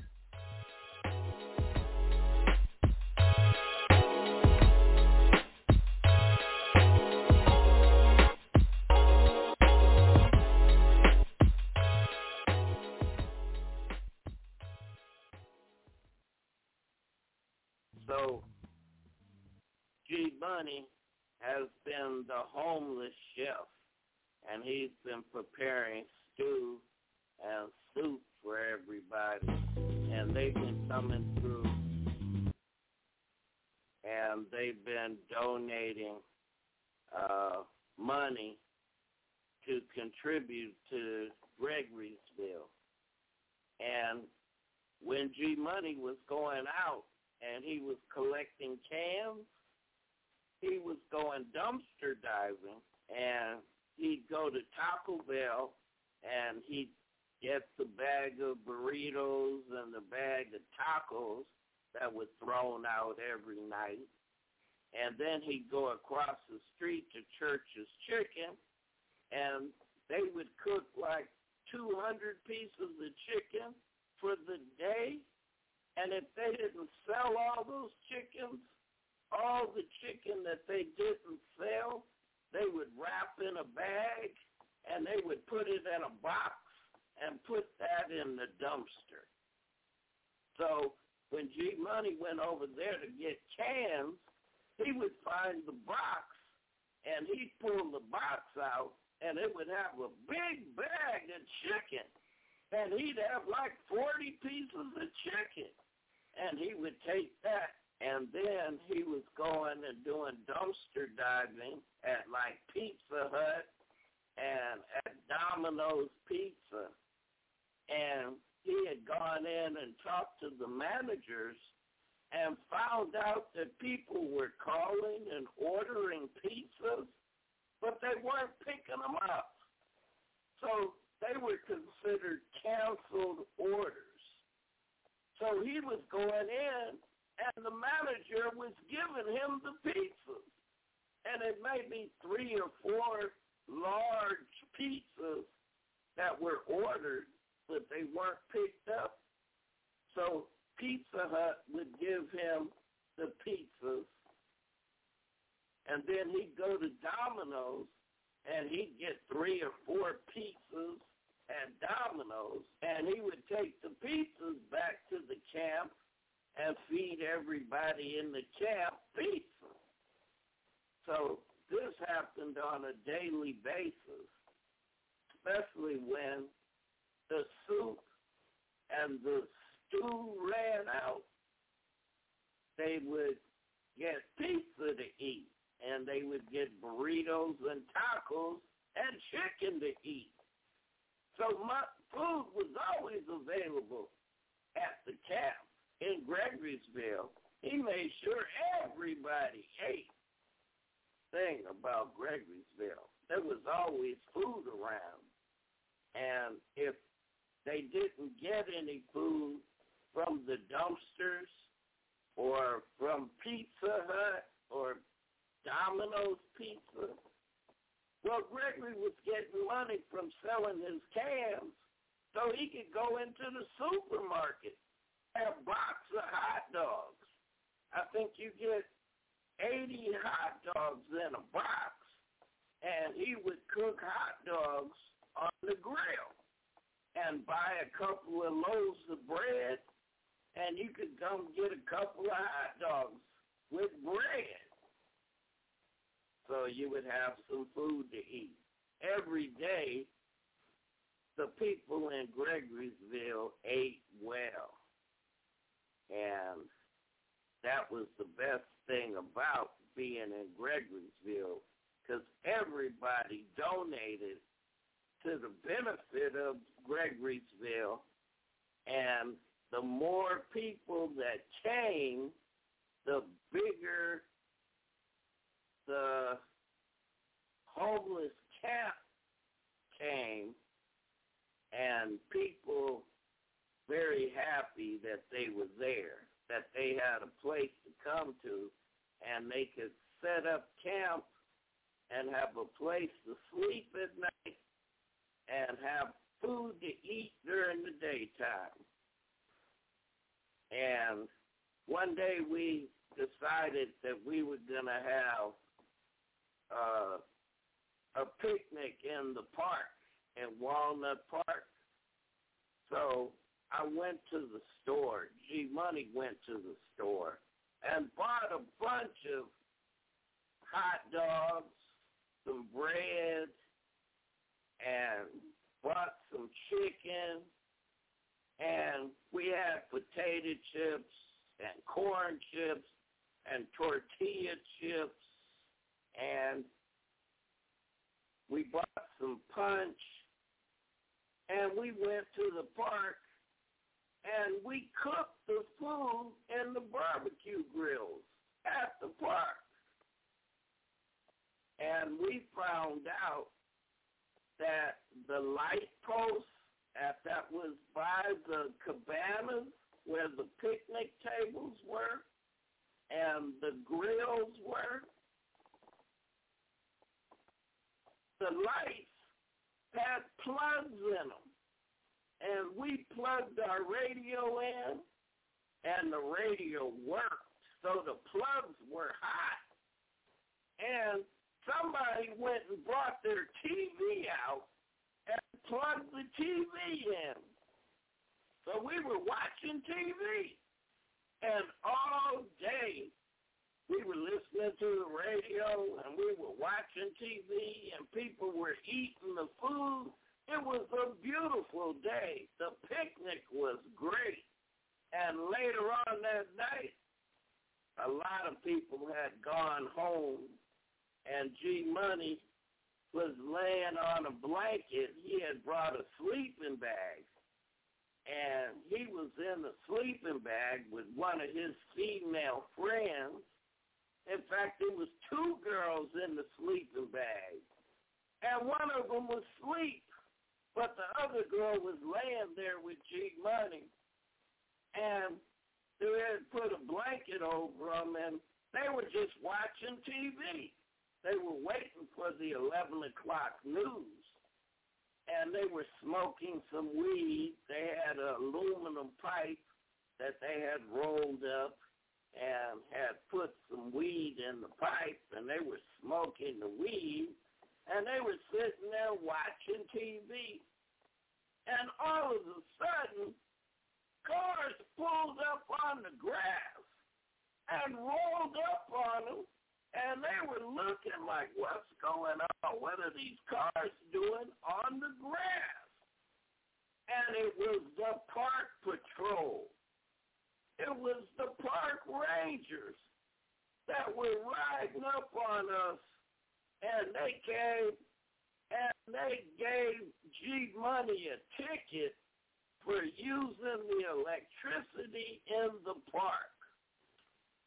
So, G Money has been the homeless chef, and he's been preparing stew and soup for everybody. And they've been coming through, and they've been donating uh, money to contribute to Gregory'sville. And when G Money was going out and he was collecting cans, he was going dumpster diving, and he'd go to Taco Bell, and he'd get the bag of burritos and the bag of tacos that were thrown out every night. And then he'd go across the street to Church's Chicken, and they would cook like two hundred pieces of chicken for the day. And if they didn't sell all those chickens, all the chicken that they didn't sell, they would wrap in a bag, and they would put it in a box and put that in the dumpster. So when G Money went over there to get cans, he would find the box, and he'd pull the box out, and it would have a big bag of chicken. And he'd have like forty pieces of chicken. And he would take that, and then he was going and doing dumpster diving at like Pizza Hut and at Domino's Pizza. And he had gone in and talked to the managers and found out that people were calling and ordering pizzas, but they weren't picking them up. So they were considered canceled orders. So he was going in, and the manager was giving him the pizzas. And it may be three or four large pizzas that were ordered, but they weren't picked up. So Pizza Hut would give him the pizzas, and then he'd go to Domino's, and he'd get three or four pizzas at Domino's, and he would take the pizzas back to the camp and feed everybody in the camp pizza. So this happened on a daily basis, especially when the soup and the stew ran out. They would get pizza to eat, and they would get burritos and tacos and chicken to eat. So my food was always available at the camp in Gregory'sville, he made sure everybody ate. Thing about Gregory'sville, there was always food around. And if they didn't get any food from the dumpsters or from Pizza Hut or Domino's Pizza, well, Gregory was getting money from selling his cans so he could go into the supermarket and a box of hot dogs. I think you get eighty hot dogs in a box, and he would cook hot dogs on the grill and buy a couple of loaves of bread, and you could come get a couple of hot dogs with bread. So you would have some food to eat. Every day, the people in Gregory'sville ate well. And that was the best thing about being in Gregory'sville, because everybody donated to the benefit of Gregory'sville, and the more people that came, the bigger the homeless camp came, and people very happy that they were there, that they had a place to come to, and they could set up camp and have a place to sleep at night and have food to eat during the daytime. And one day we decided that we were going to have uh, a picnic in the park, in Walnut Park. So I went to the store. G Money went to the store and bought a bunch of hot dogs, some bread, and bought some chicken, and we had potato chips and corn chips and tortilla chips, and we bought some punch, and we went to the park, and we cooked the food in the barbecue grills at the park. And we found out that the light posts at, that was by the cabanas where the picnic tables were and the grills were, the lights had plugs in them. And we plugged our radio in, and the radio worked. So the plugs were hot. And somebody went and brought their T V out and plugged the T V in. So we were watching T V. And all day we were listening to the radio and we were watching T V and people were eating the food. It was a beautiful day. The picnic was great. And later on that night, a lot of people had gone home, and G Money was laying on a blanket. He had brought a sleeping bag, and he was in the sleeping bag with one of his female friends. In fact, there was two girls in the sleeping bag, and one of them was asleep. But the other girl was laying there with G Money, and they had put a blanket over them, and they were just watching T V. They were waiting for the eleven o'clock news, and they were smoking some weed. They had an aluminum pipe that they had rolled up and had put some weed in the pipe, and they were smoking the weed. And they were sitting there watching T V. And all of a sudden, cars pulled up on the grass and rolled up on them. And they were looking like, what's going on? What are these cars doing on the grass? And it was the park patrol. It was the park rangers that were riding up on us. And they came and they gave G Money a ticket for using the electricity in the park.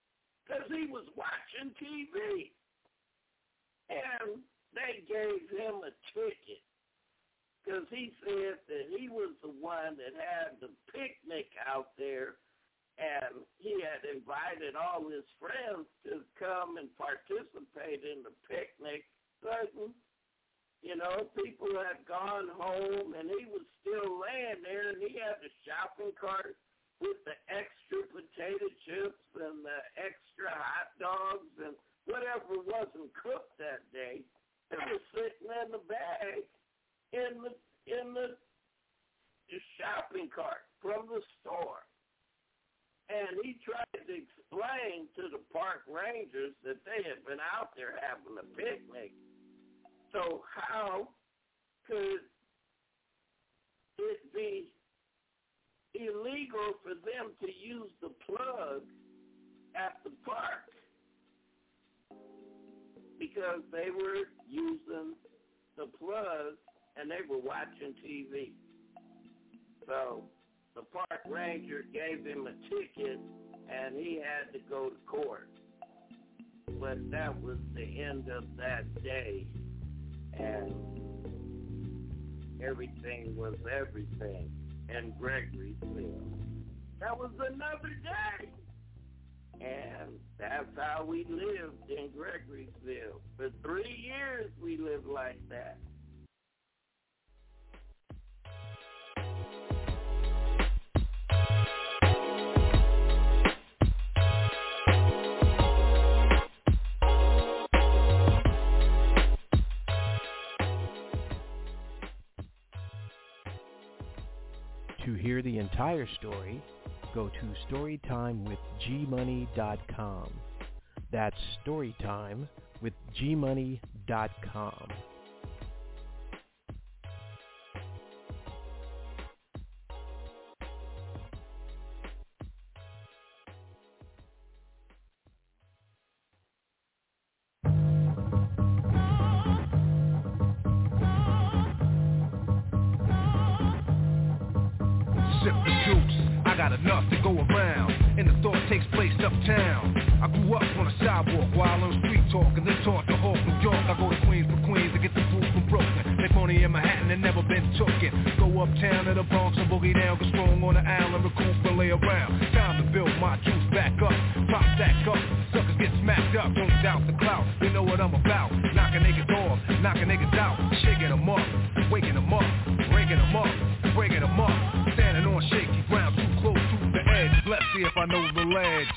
because he was watching T V. And they gave him a ticket because he said that he was the one that had the picnic out there, and he had invited all his friends to come and participate in the picnic. Certain, you know, people had gone home, and he was still laying there, and he had the shopping cart with the extra potato chips and the extra hot dogs and whatever wasn't cooked that day. It was sitting in the bag in the in the, the shopping cart from the store. And he tried to explain to the park rangers that they had been out there having a picnic. So how could it be illegal for them to use the plug at the park? Because they were using the plug and they were watching T V. So the park ranger gave him a ticket and he had to go to court. But that was the end of that day, and everything was everything in Gregoryville. That was another day. And that's how we lived in Gregoryville. For three years we lived like that. To hear the entire story, go to storytime with g money dot com. That's storytime with g money dot com. Enough to go around, and the thought takes place uptown. I grew up on a sidewalk while on street talk, and then taught to Hawk, New York. I go to Queens for Queens to get the food from Brooklyn. Make money in Manhattan and never been tooken. Go uptown to the Bronx and boogie down, get strong on the island, recoup and lay around. Time to build my juice back up, pop stack up, suckers get smacked up. Don't doubt the clout, you know what I'm about. Knocking niggas off, knocking niggas out, shaking them up, waking them up, breaking them up, breaking them up. Standing on shaky ground, too close to the edge. Let's see if I know the ledge.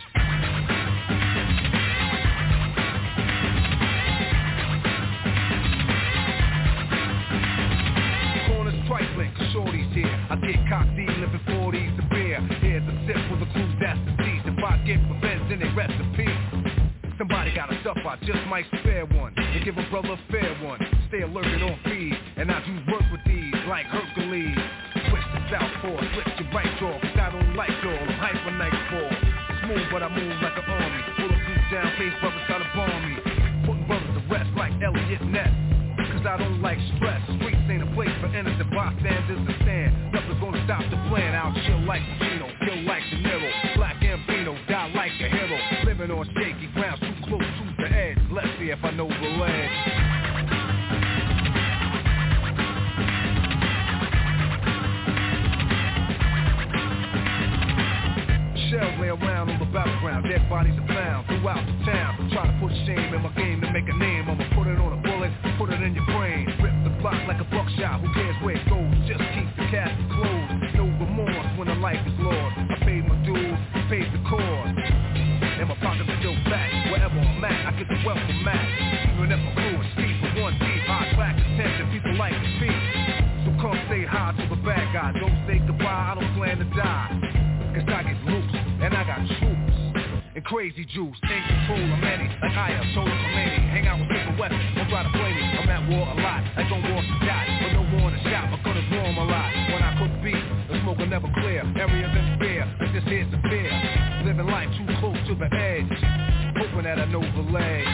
Corners trifling, cause shorty's here. I get cocked living forties to beer. Here's a sip for the crew that's deceased. If I get revenge, then they rest in peace. Somebody got a stuff, I just might spare one and give a brother a fair one. Stay alerted on feed, and I do work with these like Hercules. Switch to southpaw, switch to right jaw, cause I don't like y'all, I'm hyper nightfall. Smooth, but I move like an army. Bulletproof down, face brothers try to bomb me. Putting brothers to rest like Elliot Ness. Cause I don't like stress. Streets ain't a place for innocent bystanders to stand. Nothing's gonna stop the plan. I'll chill like Pacino, kill like De Niro. Black Gambino, die like a hero. Living on shaky ground, too close to the edge. Let's see if I know the ledge. Shells lay around on the battleground, dead bodies are found throughout the town. Try to put shame in my game to make a name. I'ma put it on a bullet, put it in your brain. Rip the block like a buckshot, who cares where it goes? Just keep the casket closed. No remorse when a life is lost. I paid my dues, paid the cost. And my pockets are still back. Wherever I'm at, I get the wealth from Mac. Even if I'm cool and steep for one deep, high track attention, people like to speak. So come say hi to the bad guy. Don't say goodbye, I don't plan to die. Cause I get loose, and I got troops and crazy juice, in control of many, like I am, told them many. Hang out with Simple West, don't try to play me. I'm at war a lot, I don't war to die, but no war in the shop, I'm gonna warm a lot. When I cook beef, the smoke will never clear. Areas in fear, it's just here to fear. Living life too close to the edge, hoping that I know the ledge.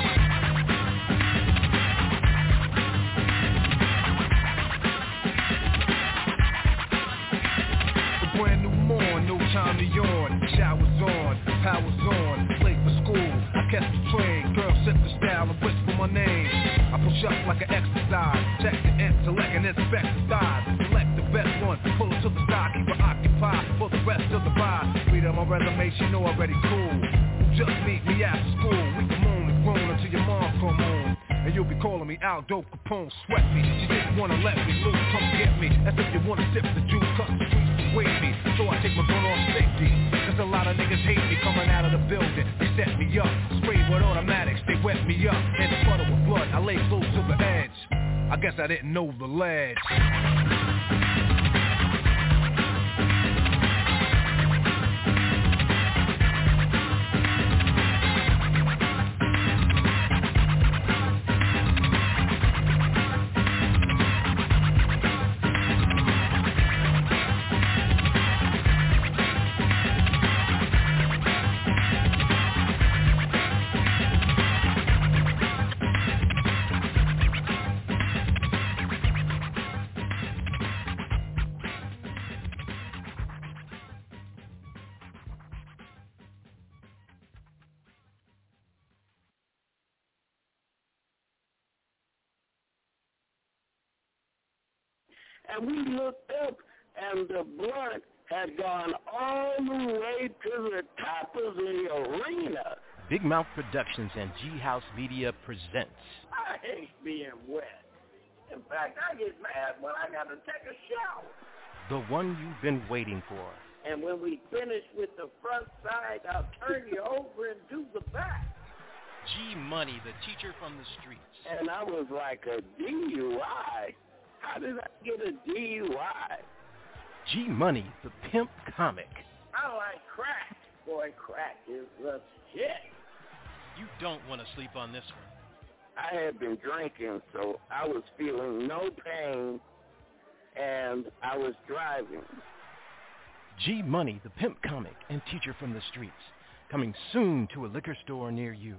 Brand new morn, no time to yawn. Showers on, powers on, late for school. catch the train. Girl, set the style and whisper my name. I push up like an exercise. Check the intellect and inspect the thighs. Select the best one, pull it to the side, keep her occupied for the rest of the ride. Read on my resume, she know already cool. Just meet me after school. We can moan and groan until your mom come home. And you'll be calling me out, dope Capone, sweat me. She didn't wanna let me loose, come get me. As if you wanna sip the juice, cut the streets away me. So I take my gun off safety. Cause a lot of niggas hate me coming out of the building. They set me up, sprayed with automatics, they wet me up. And the puddle with blood, I lay close to the edge. I guess I didn't know the ledge. And we looked up, and the blunt had gone all the way to the top of the arena. Big Mouth Productions and G House Media presents. I hate being wet. In fact, I get mad when I got to take a shower. The one you've been waiting for. And when we finish with the front side, I'll turn you over and do the back. G Money, the teacher from the streets. And I was like, a D U I? How did I get a D U I? G Money, the pimp comic. I like crack. Boy, crack is the shit. You don't want to sleep on this one. I had been drinking, so I was feeling no pain, and I was driving. G Money, the pimp comic and teacher from the streets. Coming soon to a liquor store near you.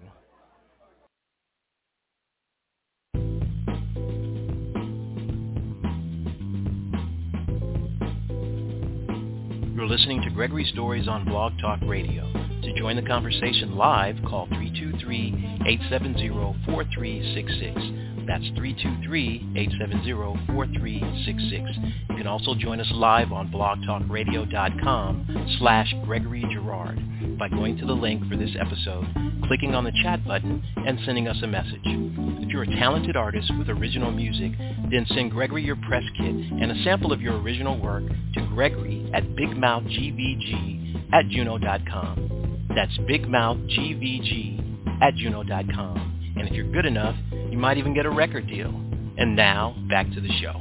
You're listening to Gregory Stories on Blog Talk Radio. To join the conversation live, call three two three, eight seven zero, four three six six. That's three two three, eight seven zero, four three six six. You can also join us live on blogtalkradio.com slash Gregory Girard by going to the link for this episode, clicking on the chat button, and sending us a message. If you're a talented artist with original music, then send Gregory your press kit and a sample of your original work to Gregory at bigmouthgvg at juno dot com. That's bigmouthgvg at juno dot com. And if you're good enough, you might even get a record deal. And now, back to the show.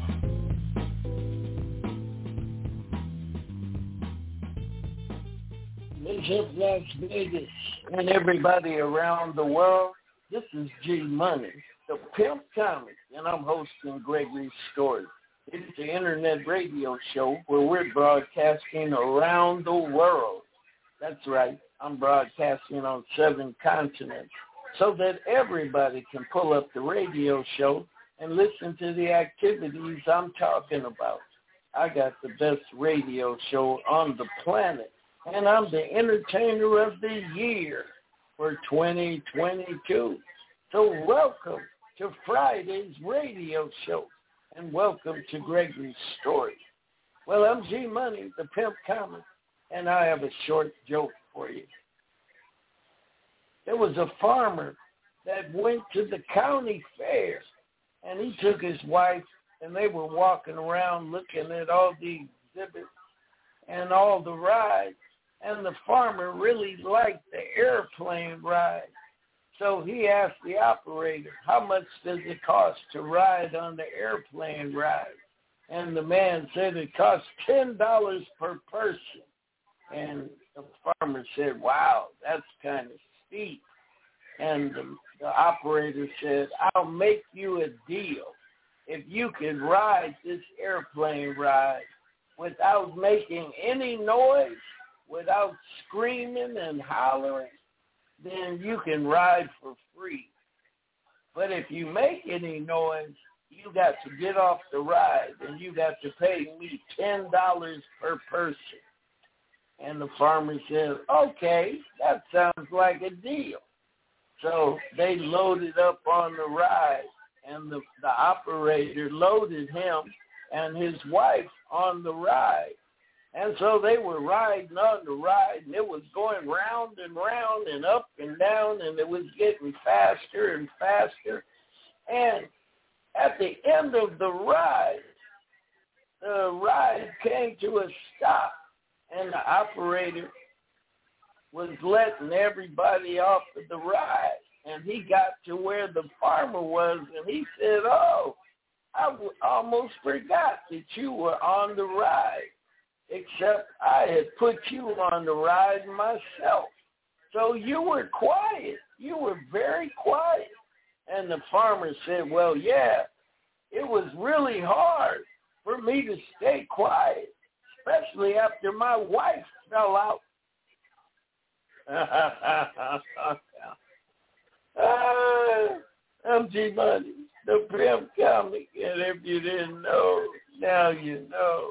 This is Las Vegas and everybody around the world. This is G Money, the pimp comic, and I'm hosting Gregory Stories. It's the internet radio show where we're broadcasting around the world. That's right, I'm broadcasting on seven continents so that everybody can pull up the radio show and listen to the activities I'm talking about. I got the best radio show on the planet, and I'm the entertainer of the year for twenty twenty-two. So welcome to Friday's radio show, and welcome to Gregory's Story. Well, I'm G Money, the pimp comic, and I have a short joke for you. There was a farmer that went to the county fair, and he took his wife, and they were walking around looking at all the exhibits and all the rides, and the farmer really liked the airplane ride. So he asked the operator, how much does it cost to ride on the airplane ride? And the man said it costs ten dollars per person. And the farmer said, wow, that's kind of steep. And the, the operator said, I'll make you a deal. If you can ride this airplane ride without making any noise, without screaming and hollering, then you can ride for free. But if you make any noise, you got to get off the ride, and you got to pay me ten dollars per person. And the farmer said, okay, that sounds like a deal. So they loaded up on the ride, and the, the operator loaded him and his wife on the ride. And so they were riding on the ride, and it was going round and round and up and down, and it was getting faster and faster. And at the end of the ride, the ride came to a stop, and the operator was letting everybody off of the ride. And he got to where the farmer was, and he said, oh, I w- almost forgot that you were on the ride, except I had put you on the ride myself. So you were quiet. You were very quiet. And the farmer said, well, yeah, it was really hard for me to stay quiet, especially after my wife fell out. uh, I'm G Money, the Pimp Comic, and if you didn't know, now you know.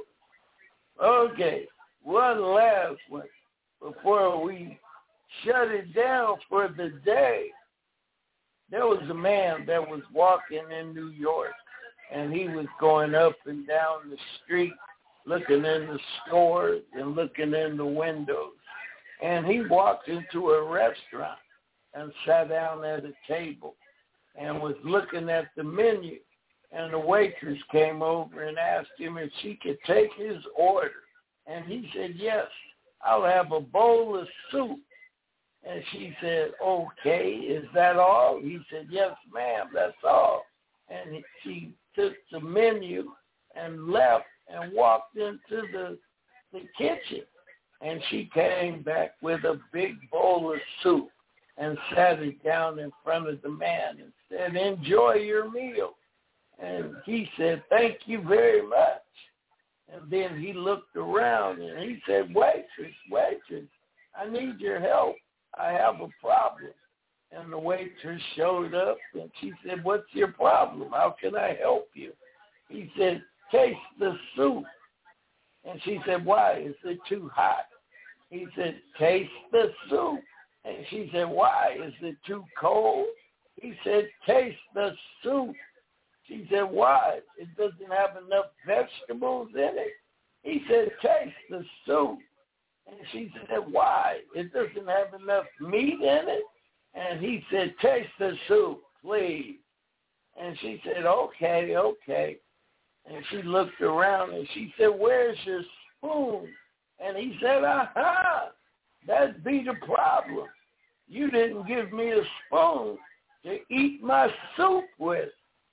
Okay, one last one before we shut it down for the day. There was a man that was walking in New York, and he was going up and down the street, looking in the stores and looking in the windows. And he walked into a restaurant and sat down at a table and was looking at the menu. And the waitress came over and asked him if she could take his order. And he said, yes, I'll have a bowl of soup. And she said, okay, is that all? He said, yes, ma'am, that's all. And she took the menu and left and walked into the, the kitchen. And she came back with a big bowl of soup and sat it down in front of the man and said, enjoy your meal. And he said, thank you very much. And then he looked around and he said, waitress, waitress, I need your help. I have a problem. And the waitress showed up and she said, what's your problem? How can I help you? He said, taste the soup. And she said, why? Is it too hot? He said, taste the soup. And she said, why? Is it too cold? He said, taste the soup. She said, why? It doesn't have enough vegetables in it. He said, taste the soup. And she said, why? It doesn't have enough meat in it. And he said, taste the soup, please. And she said, okay, okay. And she looked around and she said, where's your spoon? And he said, aha, that'd be the problem. You didn't give me a spoon to eat my soup with.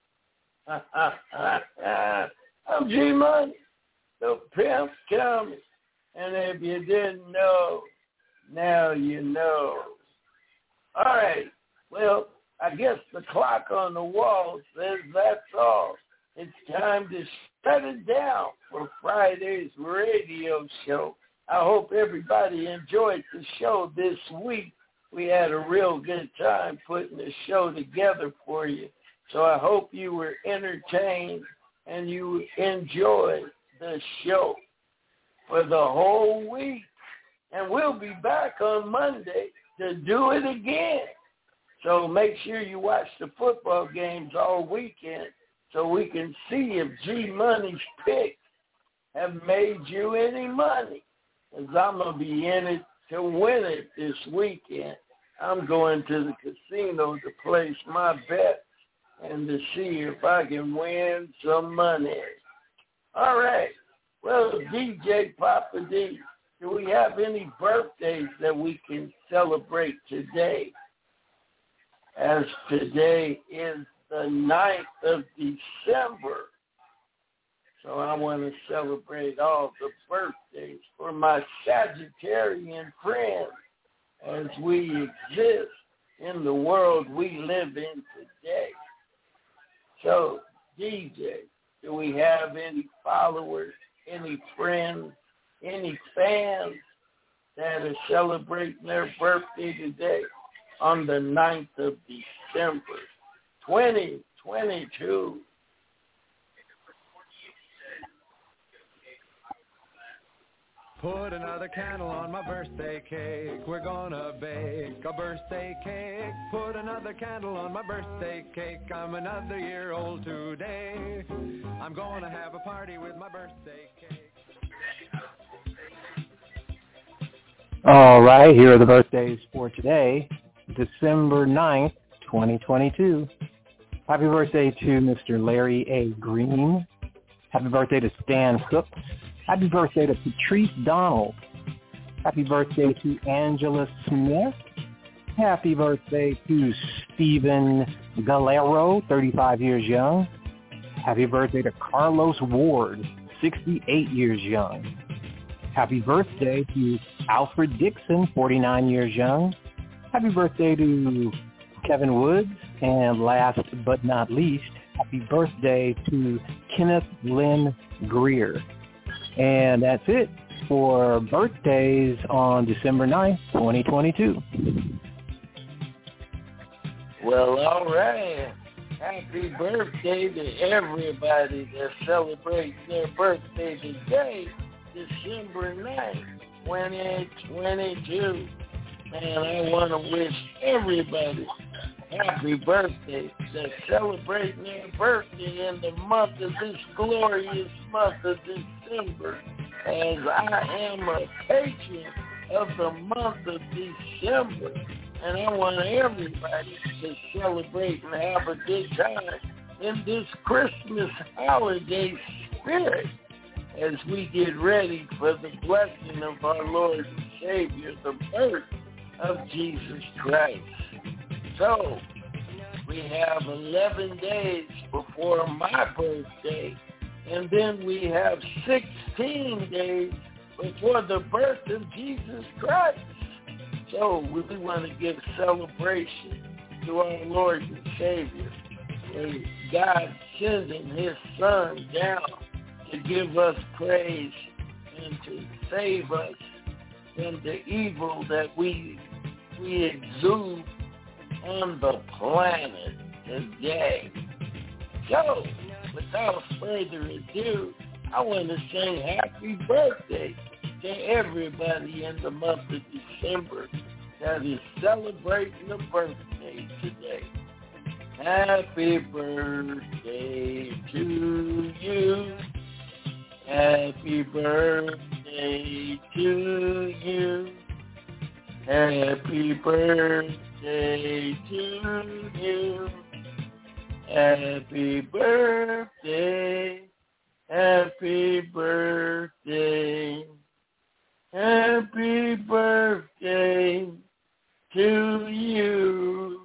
I'm G Money, the Pimp Comic. And if you didn't know, now you know. All right. Well, I guess the clock on the wall says that's all. It's time to shut it down for Friday's radio show. I hope everybody enjoyed the show this week. We had a real good time putting the show together for you. So I hope you were entertained and you enjoyed the show for the whole week. And we'll be back on Monday to do it again. So make sure you watch the football games all weekend so we can see if G Money's picks have made you any money. Because I'm going to be in it to win it this weekend. I'm going to the casino to place my bets and to see if I can win some money. All right. Well, D J Papa D, do we have any birthdays that we can celebrate today? As today is the ninth of December. So I want to celebrate all the birthdays for my Sagittarian friends as we exist in the world we live in today. So, D J, do we have any followers, any friends, any fans that are celebrating their birthday today on the ninth of December, twenty twenty-two? Put another candle on my birthday cake. We're gonna bake a birthday cake. Put another candle on my birthday cake. I'm another year old today. I'm gonna have a party with my birthday cake. All right, here are the birthdays for today, December ninth, twenty twenty-two. Happy birthday to Mister Larry A. Green. Happy birthday to Stan Cooks. Happy birthday to Patrice Donald. Happy birthday to Angela Smith. Happy birthday to Stephen Galero, thirty-five years young. Happy birthday to Carlos Ward, sixty-eight years young. Happy birthday to Alfred Dixon, forty-nine years young. Happy birthday to Kevin Woods. And last but not least, happy birthday to Kenneth Lynn Greer. And that's it for birthdays on December ninth, twenty twenty-two. Well, all right. Happy birthday to everybody that celebrates their birthday today, December ninth, twenty twenty-two. Man, I want to wish everybody happy birthday that's celebrating their birthday in the month of this glorious month of December, as I am a patron of the month of December, and I want everybody to celebrate and have a good time in this Christmas holiday spirit as we get ready for the blessing of our Lord and Savior, the birth of Jesus Christ. So, we have eleven days before my birthday, and then we have sixteen days before the birth of Jesus Christ. So, we want to give celebration to our Lord and Savior, for God sending his Son down to give us praise and to save us from the evil that we we exude on the planet today. So, without further ado, I want to sing happy birthday to everybody in the month of December that is celebrating a birthday today. Happy birthday to you. Happy birthday to you. Happy birthday to you. Happy birthday. Happy birthday. Happy birthday to you.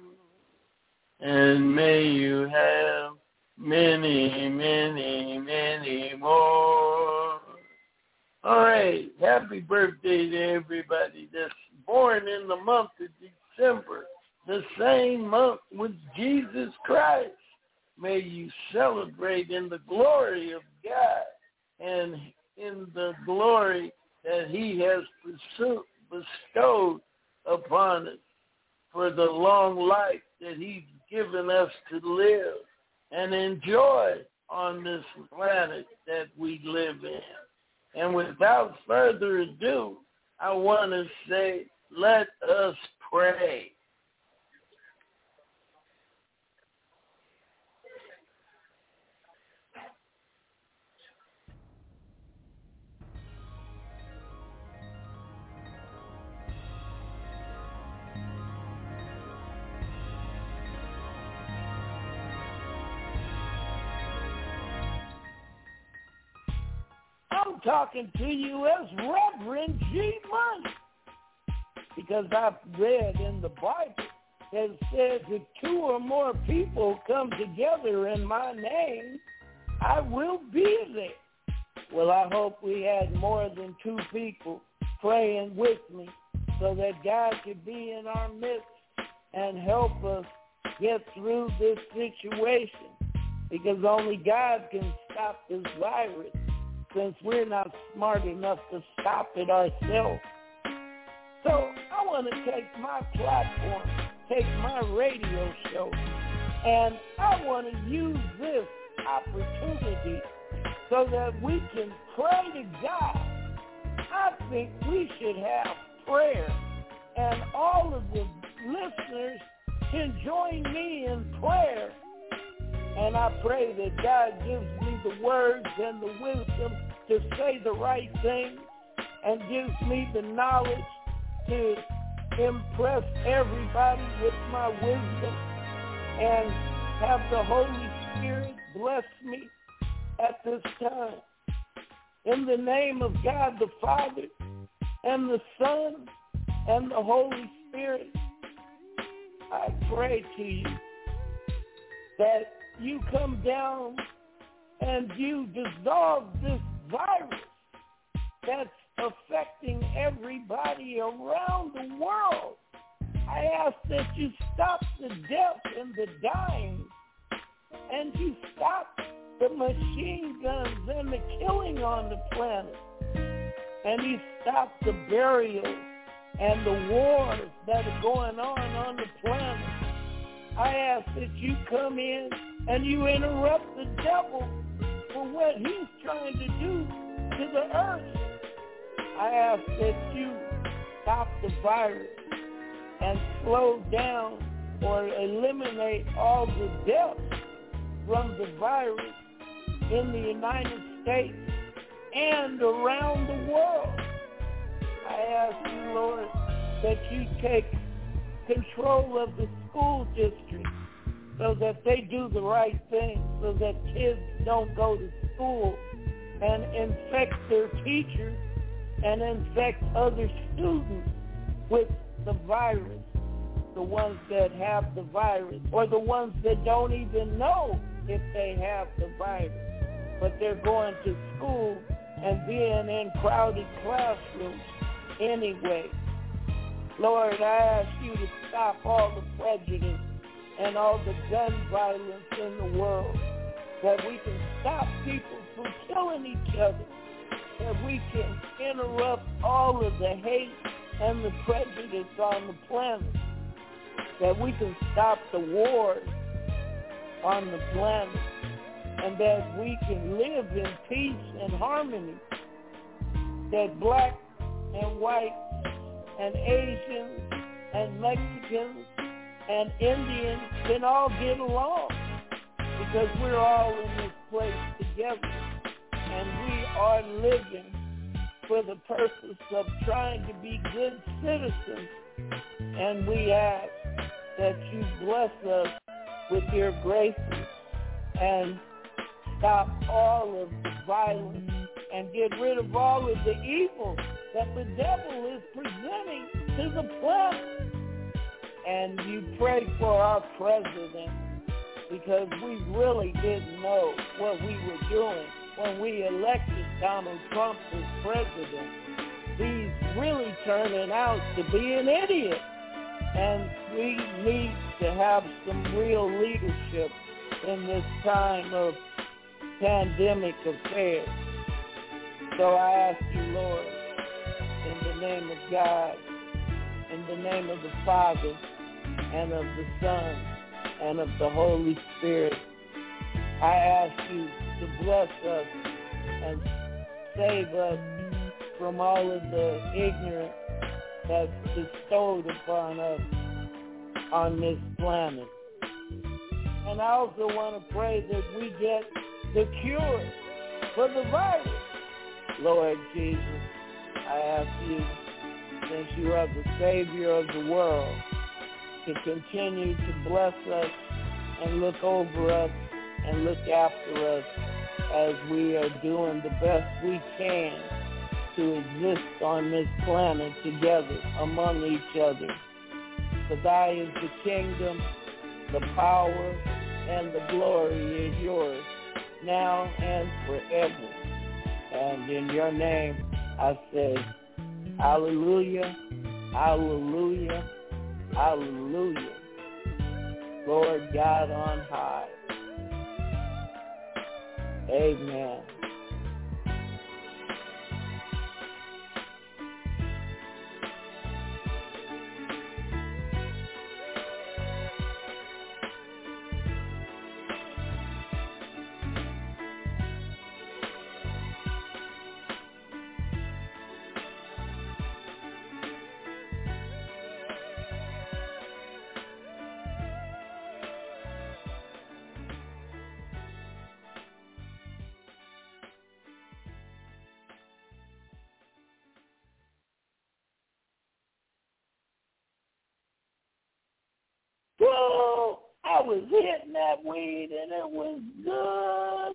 And may you have many, many, many more. All right. Happy birthday to everybody that's born in the month of December, the same month with Jesus Christ. May you celebrate in the glory of God and in the glory that he has pursued, bestowed upon us for the long life that he's given us to live and enjoy on this planet that we live in. And without further ado, I want to say, let us pray. I'm talking to you as Reverend G Money, because I've read in the Bible that it says if two or more people come together in my name, I will be there. Well, I hope we had more than two people praying with me so that God could be in our midst and help us get through this situation, because only God can stop this virus, since we're not smart enough to stop it ourselves. So I want to take my platform, take my radio show, and I want to use this opportunity so that we can pray to God. I think we should have prayer. And all of the listeners can join me in prayer. And I pray that God gives me the words and the wisdom to say the right thing and gives me the knowledge to impress everybody with my wisdom and have the Holy Spirit bless me at this time. In the name of God the Father and the Son and the Holy Spirit, I pray to you that you come down and you dissolve this virus that's affecting everybody around the world. I ask that you stop the death and the dying, and you stop the machine guns and the killing on the planet, and you stop the burials and the wars that are going on on the planet. I ask that you come in and you interrupt the devil for what he's trying to do to the earth. I ask that you stop the virus and slow down or eliminate all the deaths from the virus in the United States and around the world. I ask you, Lord, that you take control of the school district so that they do the right thing, so that kids don't go to school and infect their teachers and infect other students with the virus, the ones that have the virus, or the ones that don't even know if they have the virus, but they're going to school and being in crowded classrooms anyway. Lord, I ask you to stop all the prejudice and all the gun violence in the world, that we can stop people from killing each other, that we can interrupt all of the hate and the prejudice on the planet, that we can stop the wars on the planet, and that we can live in peace and harmony, that black and white and Asians and Mexicans and Indians can all get along, because we're all in this place together, and we are living for the purpose of trying to be good citizens. And we ask that you bless us with your graces and stop all of the violence and get rid of all of the evil that the devil is presenting to the planet. And you pray for our president, because we really didn't know what we were doing when we elected Donald Trump as president. He's really turning out to be an idiot. And we need to have some real leadership in this time of pandemic affairs. So I ask you, Lord, in the name of God, in the name of the Father, and of the Son, and of the Holy Spirit, I ask you to bless us and save us from all of the ignorance that's bestowed upon us on this planet. And I also want to pray that we get the cure for the virus. Lord Jesus, I ask you, since you are the Savior of the world, to continue to bless us and look over us and look after us as we are doing the best we can to exist on this planet together among each other. For thy is the kingdom, the power, and the glory is yours, now and forever. And in your name I say, hallelujah, hallelujah, hallelujah. Lord God on high. Amen. Whoa, I was hitting that weed and it was good.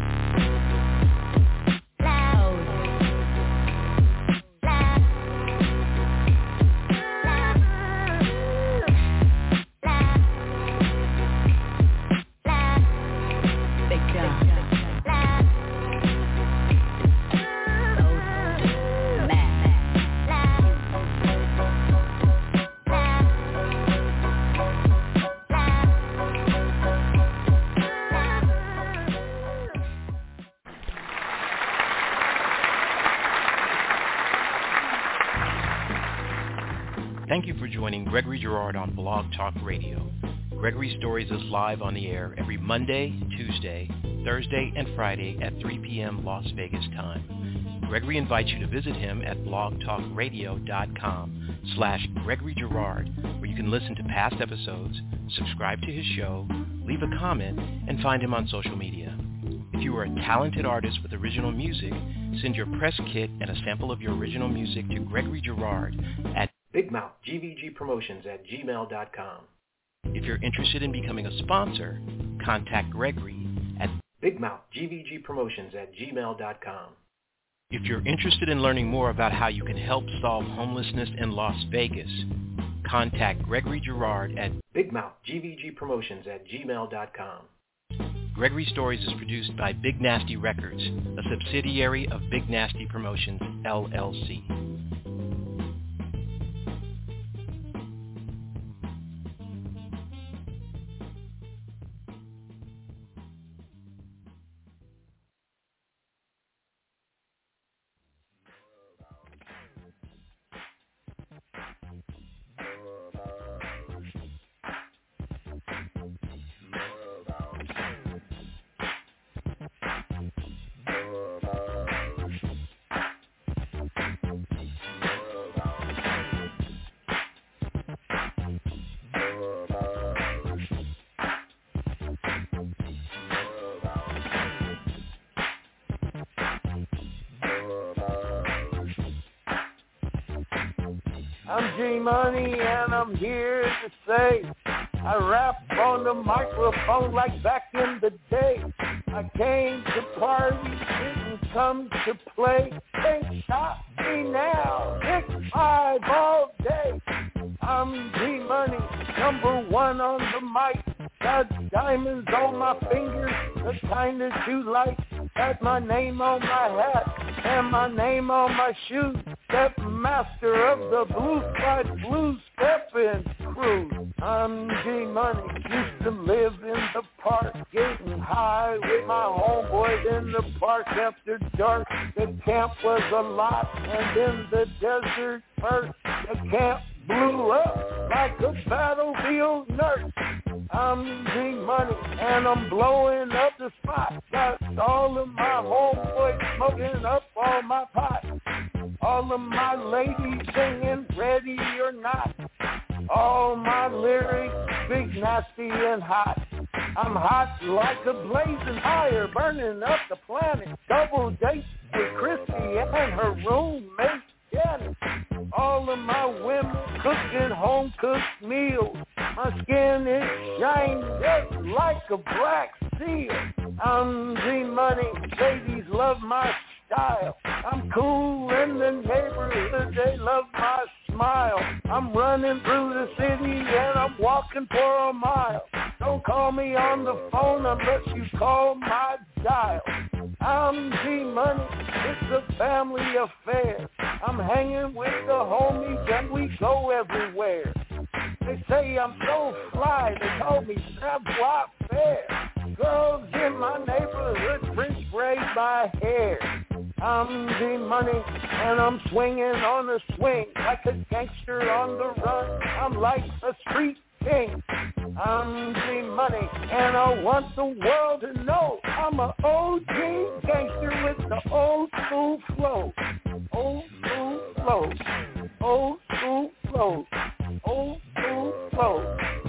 Thank you for joining Gregory Girard on Blog Talk Radio. Gregory Stories is live on the air every Monday, Tuesday, Thursday, and Friday at three p.m. Las Vegas time. Gregory invites you to visit him at blogtalkradio.com slash Gregory Girard, where you can listen to past episodes, subscribe to his show, leave a comment, and find him on social media. If you are a talented artist with original music, send your press kit and a sample of your original music to Gregory Girard at Big Mouth G V G Promotions at gmail dot com. If you're interested in becoming a sponsor, contact Gregory at Big Mouth G V G Promotions at gmail dot com. If you're interested in learning more about how you can help solve homelessness in Las Vegas, contact Gregory Girard at Big Mouth G V G Promotions at gmail dot com. Gregory Stories is produced by Big Nasty Records, a subsidiary of Big Nasty Promotions, L L C. I'm G-Money and I'm here to say I rap on the microphone like back in the day. I came to party, didn't come to play. They shot me now, six five all day. I'm G-Money, number one on the mic. Got diamonds on my fingers, the kind that you like. Got my name on my hat and my name on my shoes. Step master of the Blue Slide Blues stepping crew. I'm G-Money, used to live in the park, getting high with my homeboys in the park after dark. The camp was a lot, and then the desert first. The camp blew up like a battlefield nurse. I'm G-Money, and I'm blowing up the spot. Got all of my homeboys smoking up all my pot. All of my ladies singing ready or not. All my lyrics big, nasty, and hot. I'm hot like a blazing fire, burning up the planet. Double dates with Christy and her roommate Janet. All of my women cooking home-cooked meals. My skin is shining just like a black seal. I'm G-Money, ladies love my style. I'm cool in the neighborhood, they love my smile. I'm running through the city and I'm walking for a mile. Don't call me on the phone unless you call my dial. I'm G-Money, it's a family affair. I'm hanging with the homies and we go everywhere. They say I'm so fly, they call me Savoir Faire. Girls in my neighborhood French braid my hair. I'm G-Money and I'm swinging on the swing like a gangster on the run. I'm like a street king. I'm G-Money and I want the world to know I'm a O G gangster with the old school flow. Old school flow. Old school flow. Old school flow.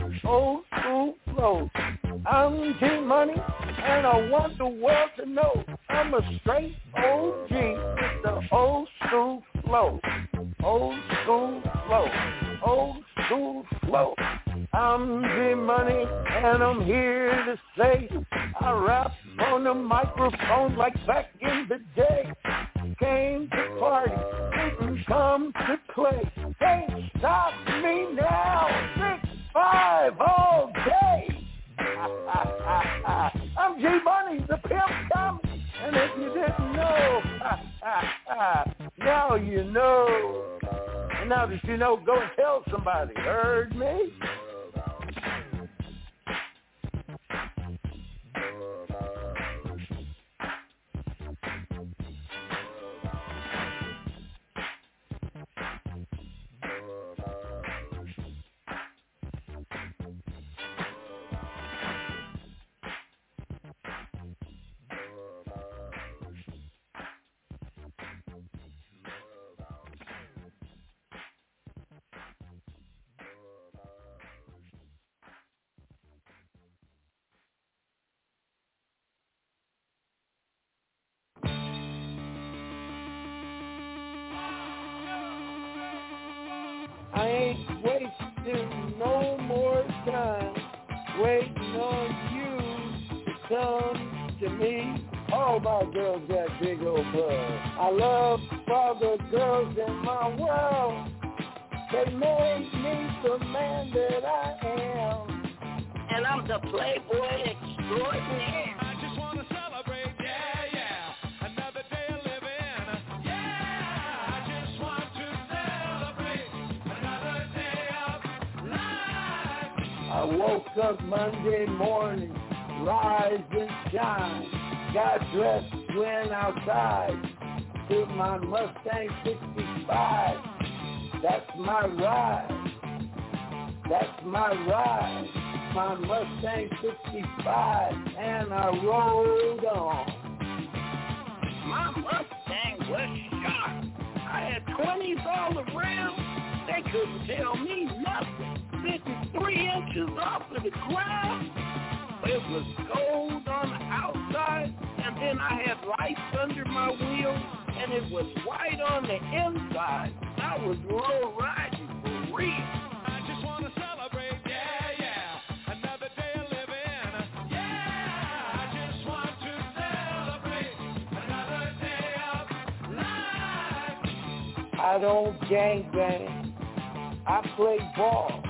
Old school flow. I'm G-Money and I want the world to know I'm a straight O G with the old school flow. Old school flow. Old school flow. I'm G-Money, and I'm here to say I rap on the microphone like back in the day. Came to party, didn't come to play. Can't stop me now, six five all day. I'm G-Money, the pimp comic, and if you didn't know, now you know. And now that you know, go and tell somebody. Heard me? I ain't wasting no more time waiting on you to come to me. All my girls got big old butts. I love all the girls in my world. They made me the man that I am. And I'm the playboy extraordinaire. I just want to celebrate, yeah, yeah. Another day of living, yeah. I just want to celebrate another day of life. I woke up Monday morning, rise and shine. Got dressed, went outside to my Mustang sixty-five. That's my ride. That's my ride. My Mustang sixty-five, and I rolled on. My Mustang was sharp. I had twenties all around. They couldn't tell me nothing. Sitting three inches off of the ground. It was cold on the outside, and then I had lights under my wheels, and it was white on the inside. I was low riding for real. I just want to celebrate, yeah, yeah. Another day of living, yeah. I just want to celebrate another day of life. I don't gang bang. I play ball.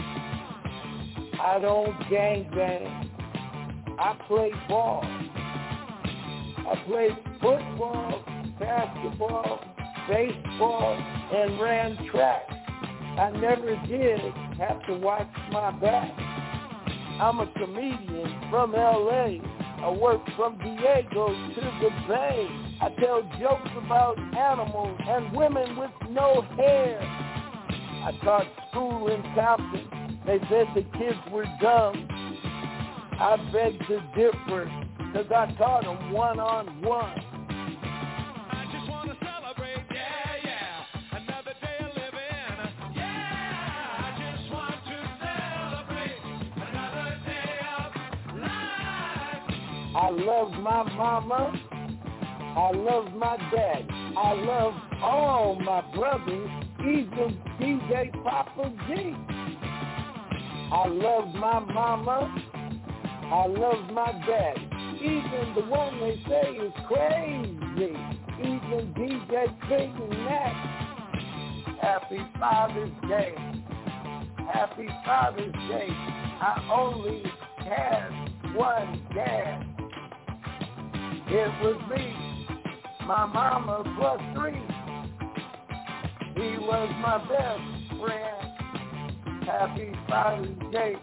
I don't gang bang. I play ball. I play football, basketball, baseball, and ran track. I never did have to watch my back. I'm a comedian from L A. I work from Diego to the Bay. I tell jokes about animals and women with no hair. I taught school in Compton. They said the kids were dumb. I beg to differ, cause I taught them one-on-one. I just want to celebrate, yeah, yeah. Another day of living, yeah. I just want to celebrate another day of life. I love my mama. I love my dad. I love all my brothers, even D J Papa G. I love my mama. I love my dad, even the one they say is crazy, even D J Big and Nat. Happy Father's Day, Happy Father's Day. I only had one dad. It was me, my mama plus three. He was my best friend. Happy Father's Day.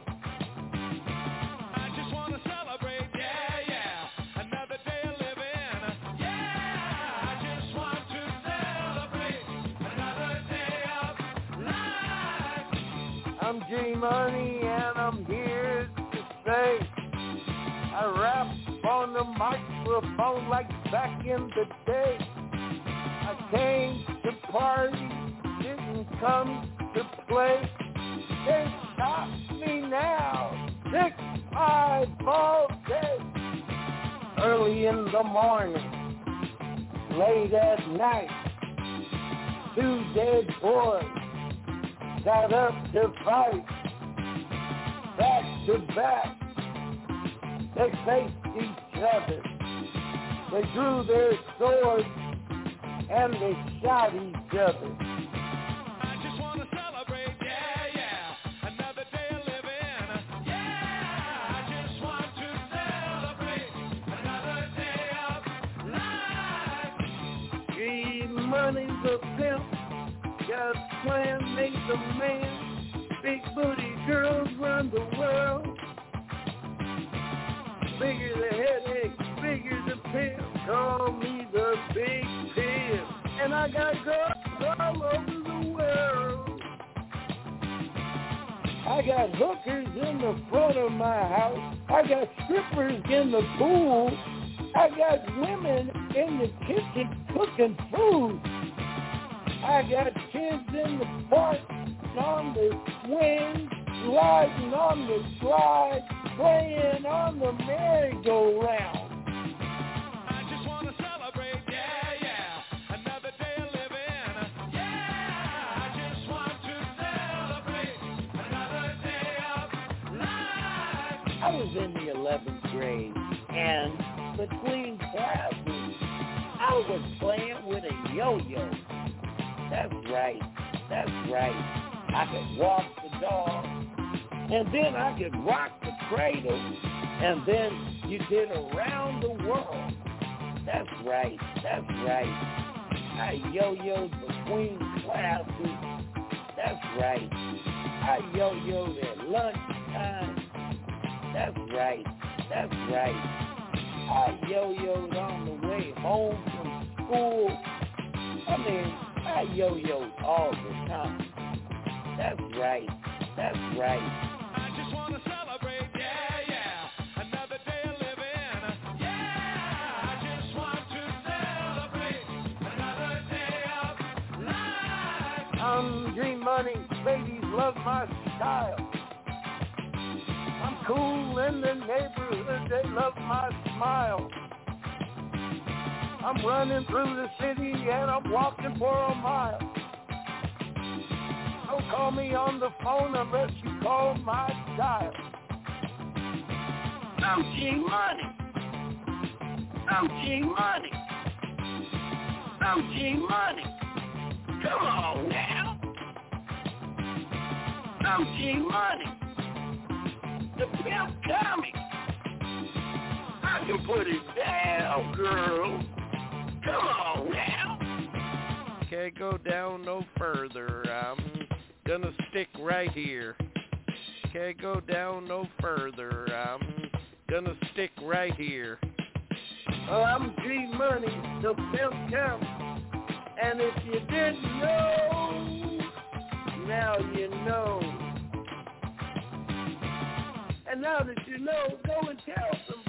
I'm G-Money, and I'm here to say I rap on the microphone like back in the day. I came to party, didn't come to play. Can't stop me now, six five all day. Early in the morning, late at night, two dead boys got up to fight. back to back. They faced each other. They drew their swords and they shot each other. I just want to celebrate, yeah, yeah, another day of living. Yeah, I just want to celebrate another day of life. G Money's a pimp, got a plan, made the man. Big booty girls run the world. Bigger the headache, bigger the pill. Call me the big pill. And I got girls all over the world. I got hookers in the front of my house. I got strippers in the pool. I got women in the kitchen cooking food. I got kids in the park on the swing, sliding on the slide, playing on the merry-go-round. I just want to celebrate, yeah, yeah, another day of living. Yeah, I just want to celebrate another day of life. I was in the eleventh grade, and between classes, I was playing with a yo-yo. That's right, that's right. I could walk the dog, and then I could rock the cradle, and then you did around the world. That's right, that's right. I yo-yoed between classes. That's right. I yo-yoed at lunchtime. That's right, that's right. I yo-yoed on the way home from school. I mean, I yo-yoed all the time. That's right, that's right. I just want to celebrate, yeah, yeah, another day of living. Yeah, I just want to celebrate another day of life. I'm G Money, ladies love my style. I'm cool in the neighborhood, they love my smile. I'm running through the city and I'm walking for a mile. Don't call me on the phone unless you call my dial. I'm G Money. I'm G Money. I'm G Money. Come on now. I'm G Money. The pimp comic. I can put it down, girl. Come on now. Can't go down no further. I'm gonna stick right here. Can't go down no further. I'm gonna stick right here. Oh, I'm G Money, the pimp comic. And if you didn't know, now you know. And now that you know, go and tell somebody.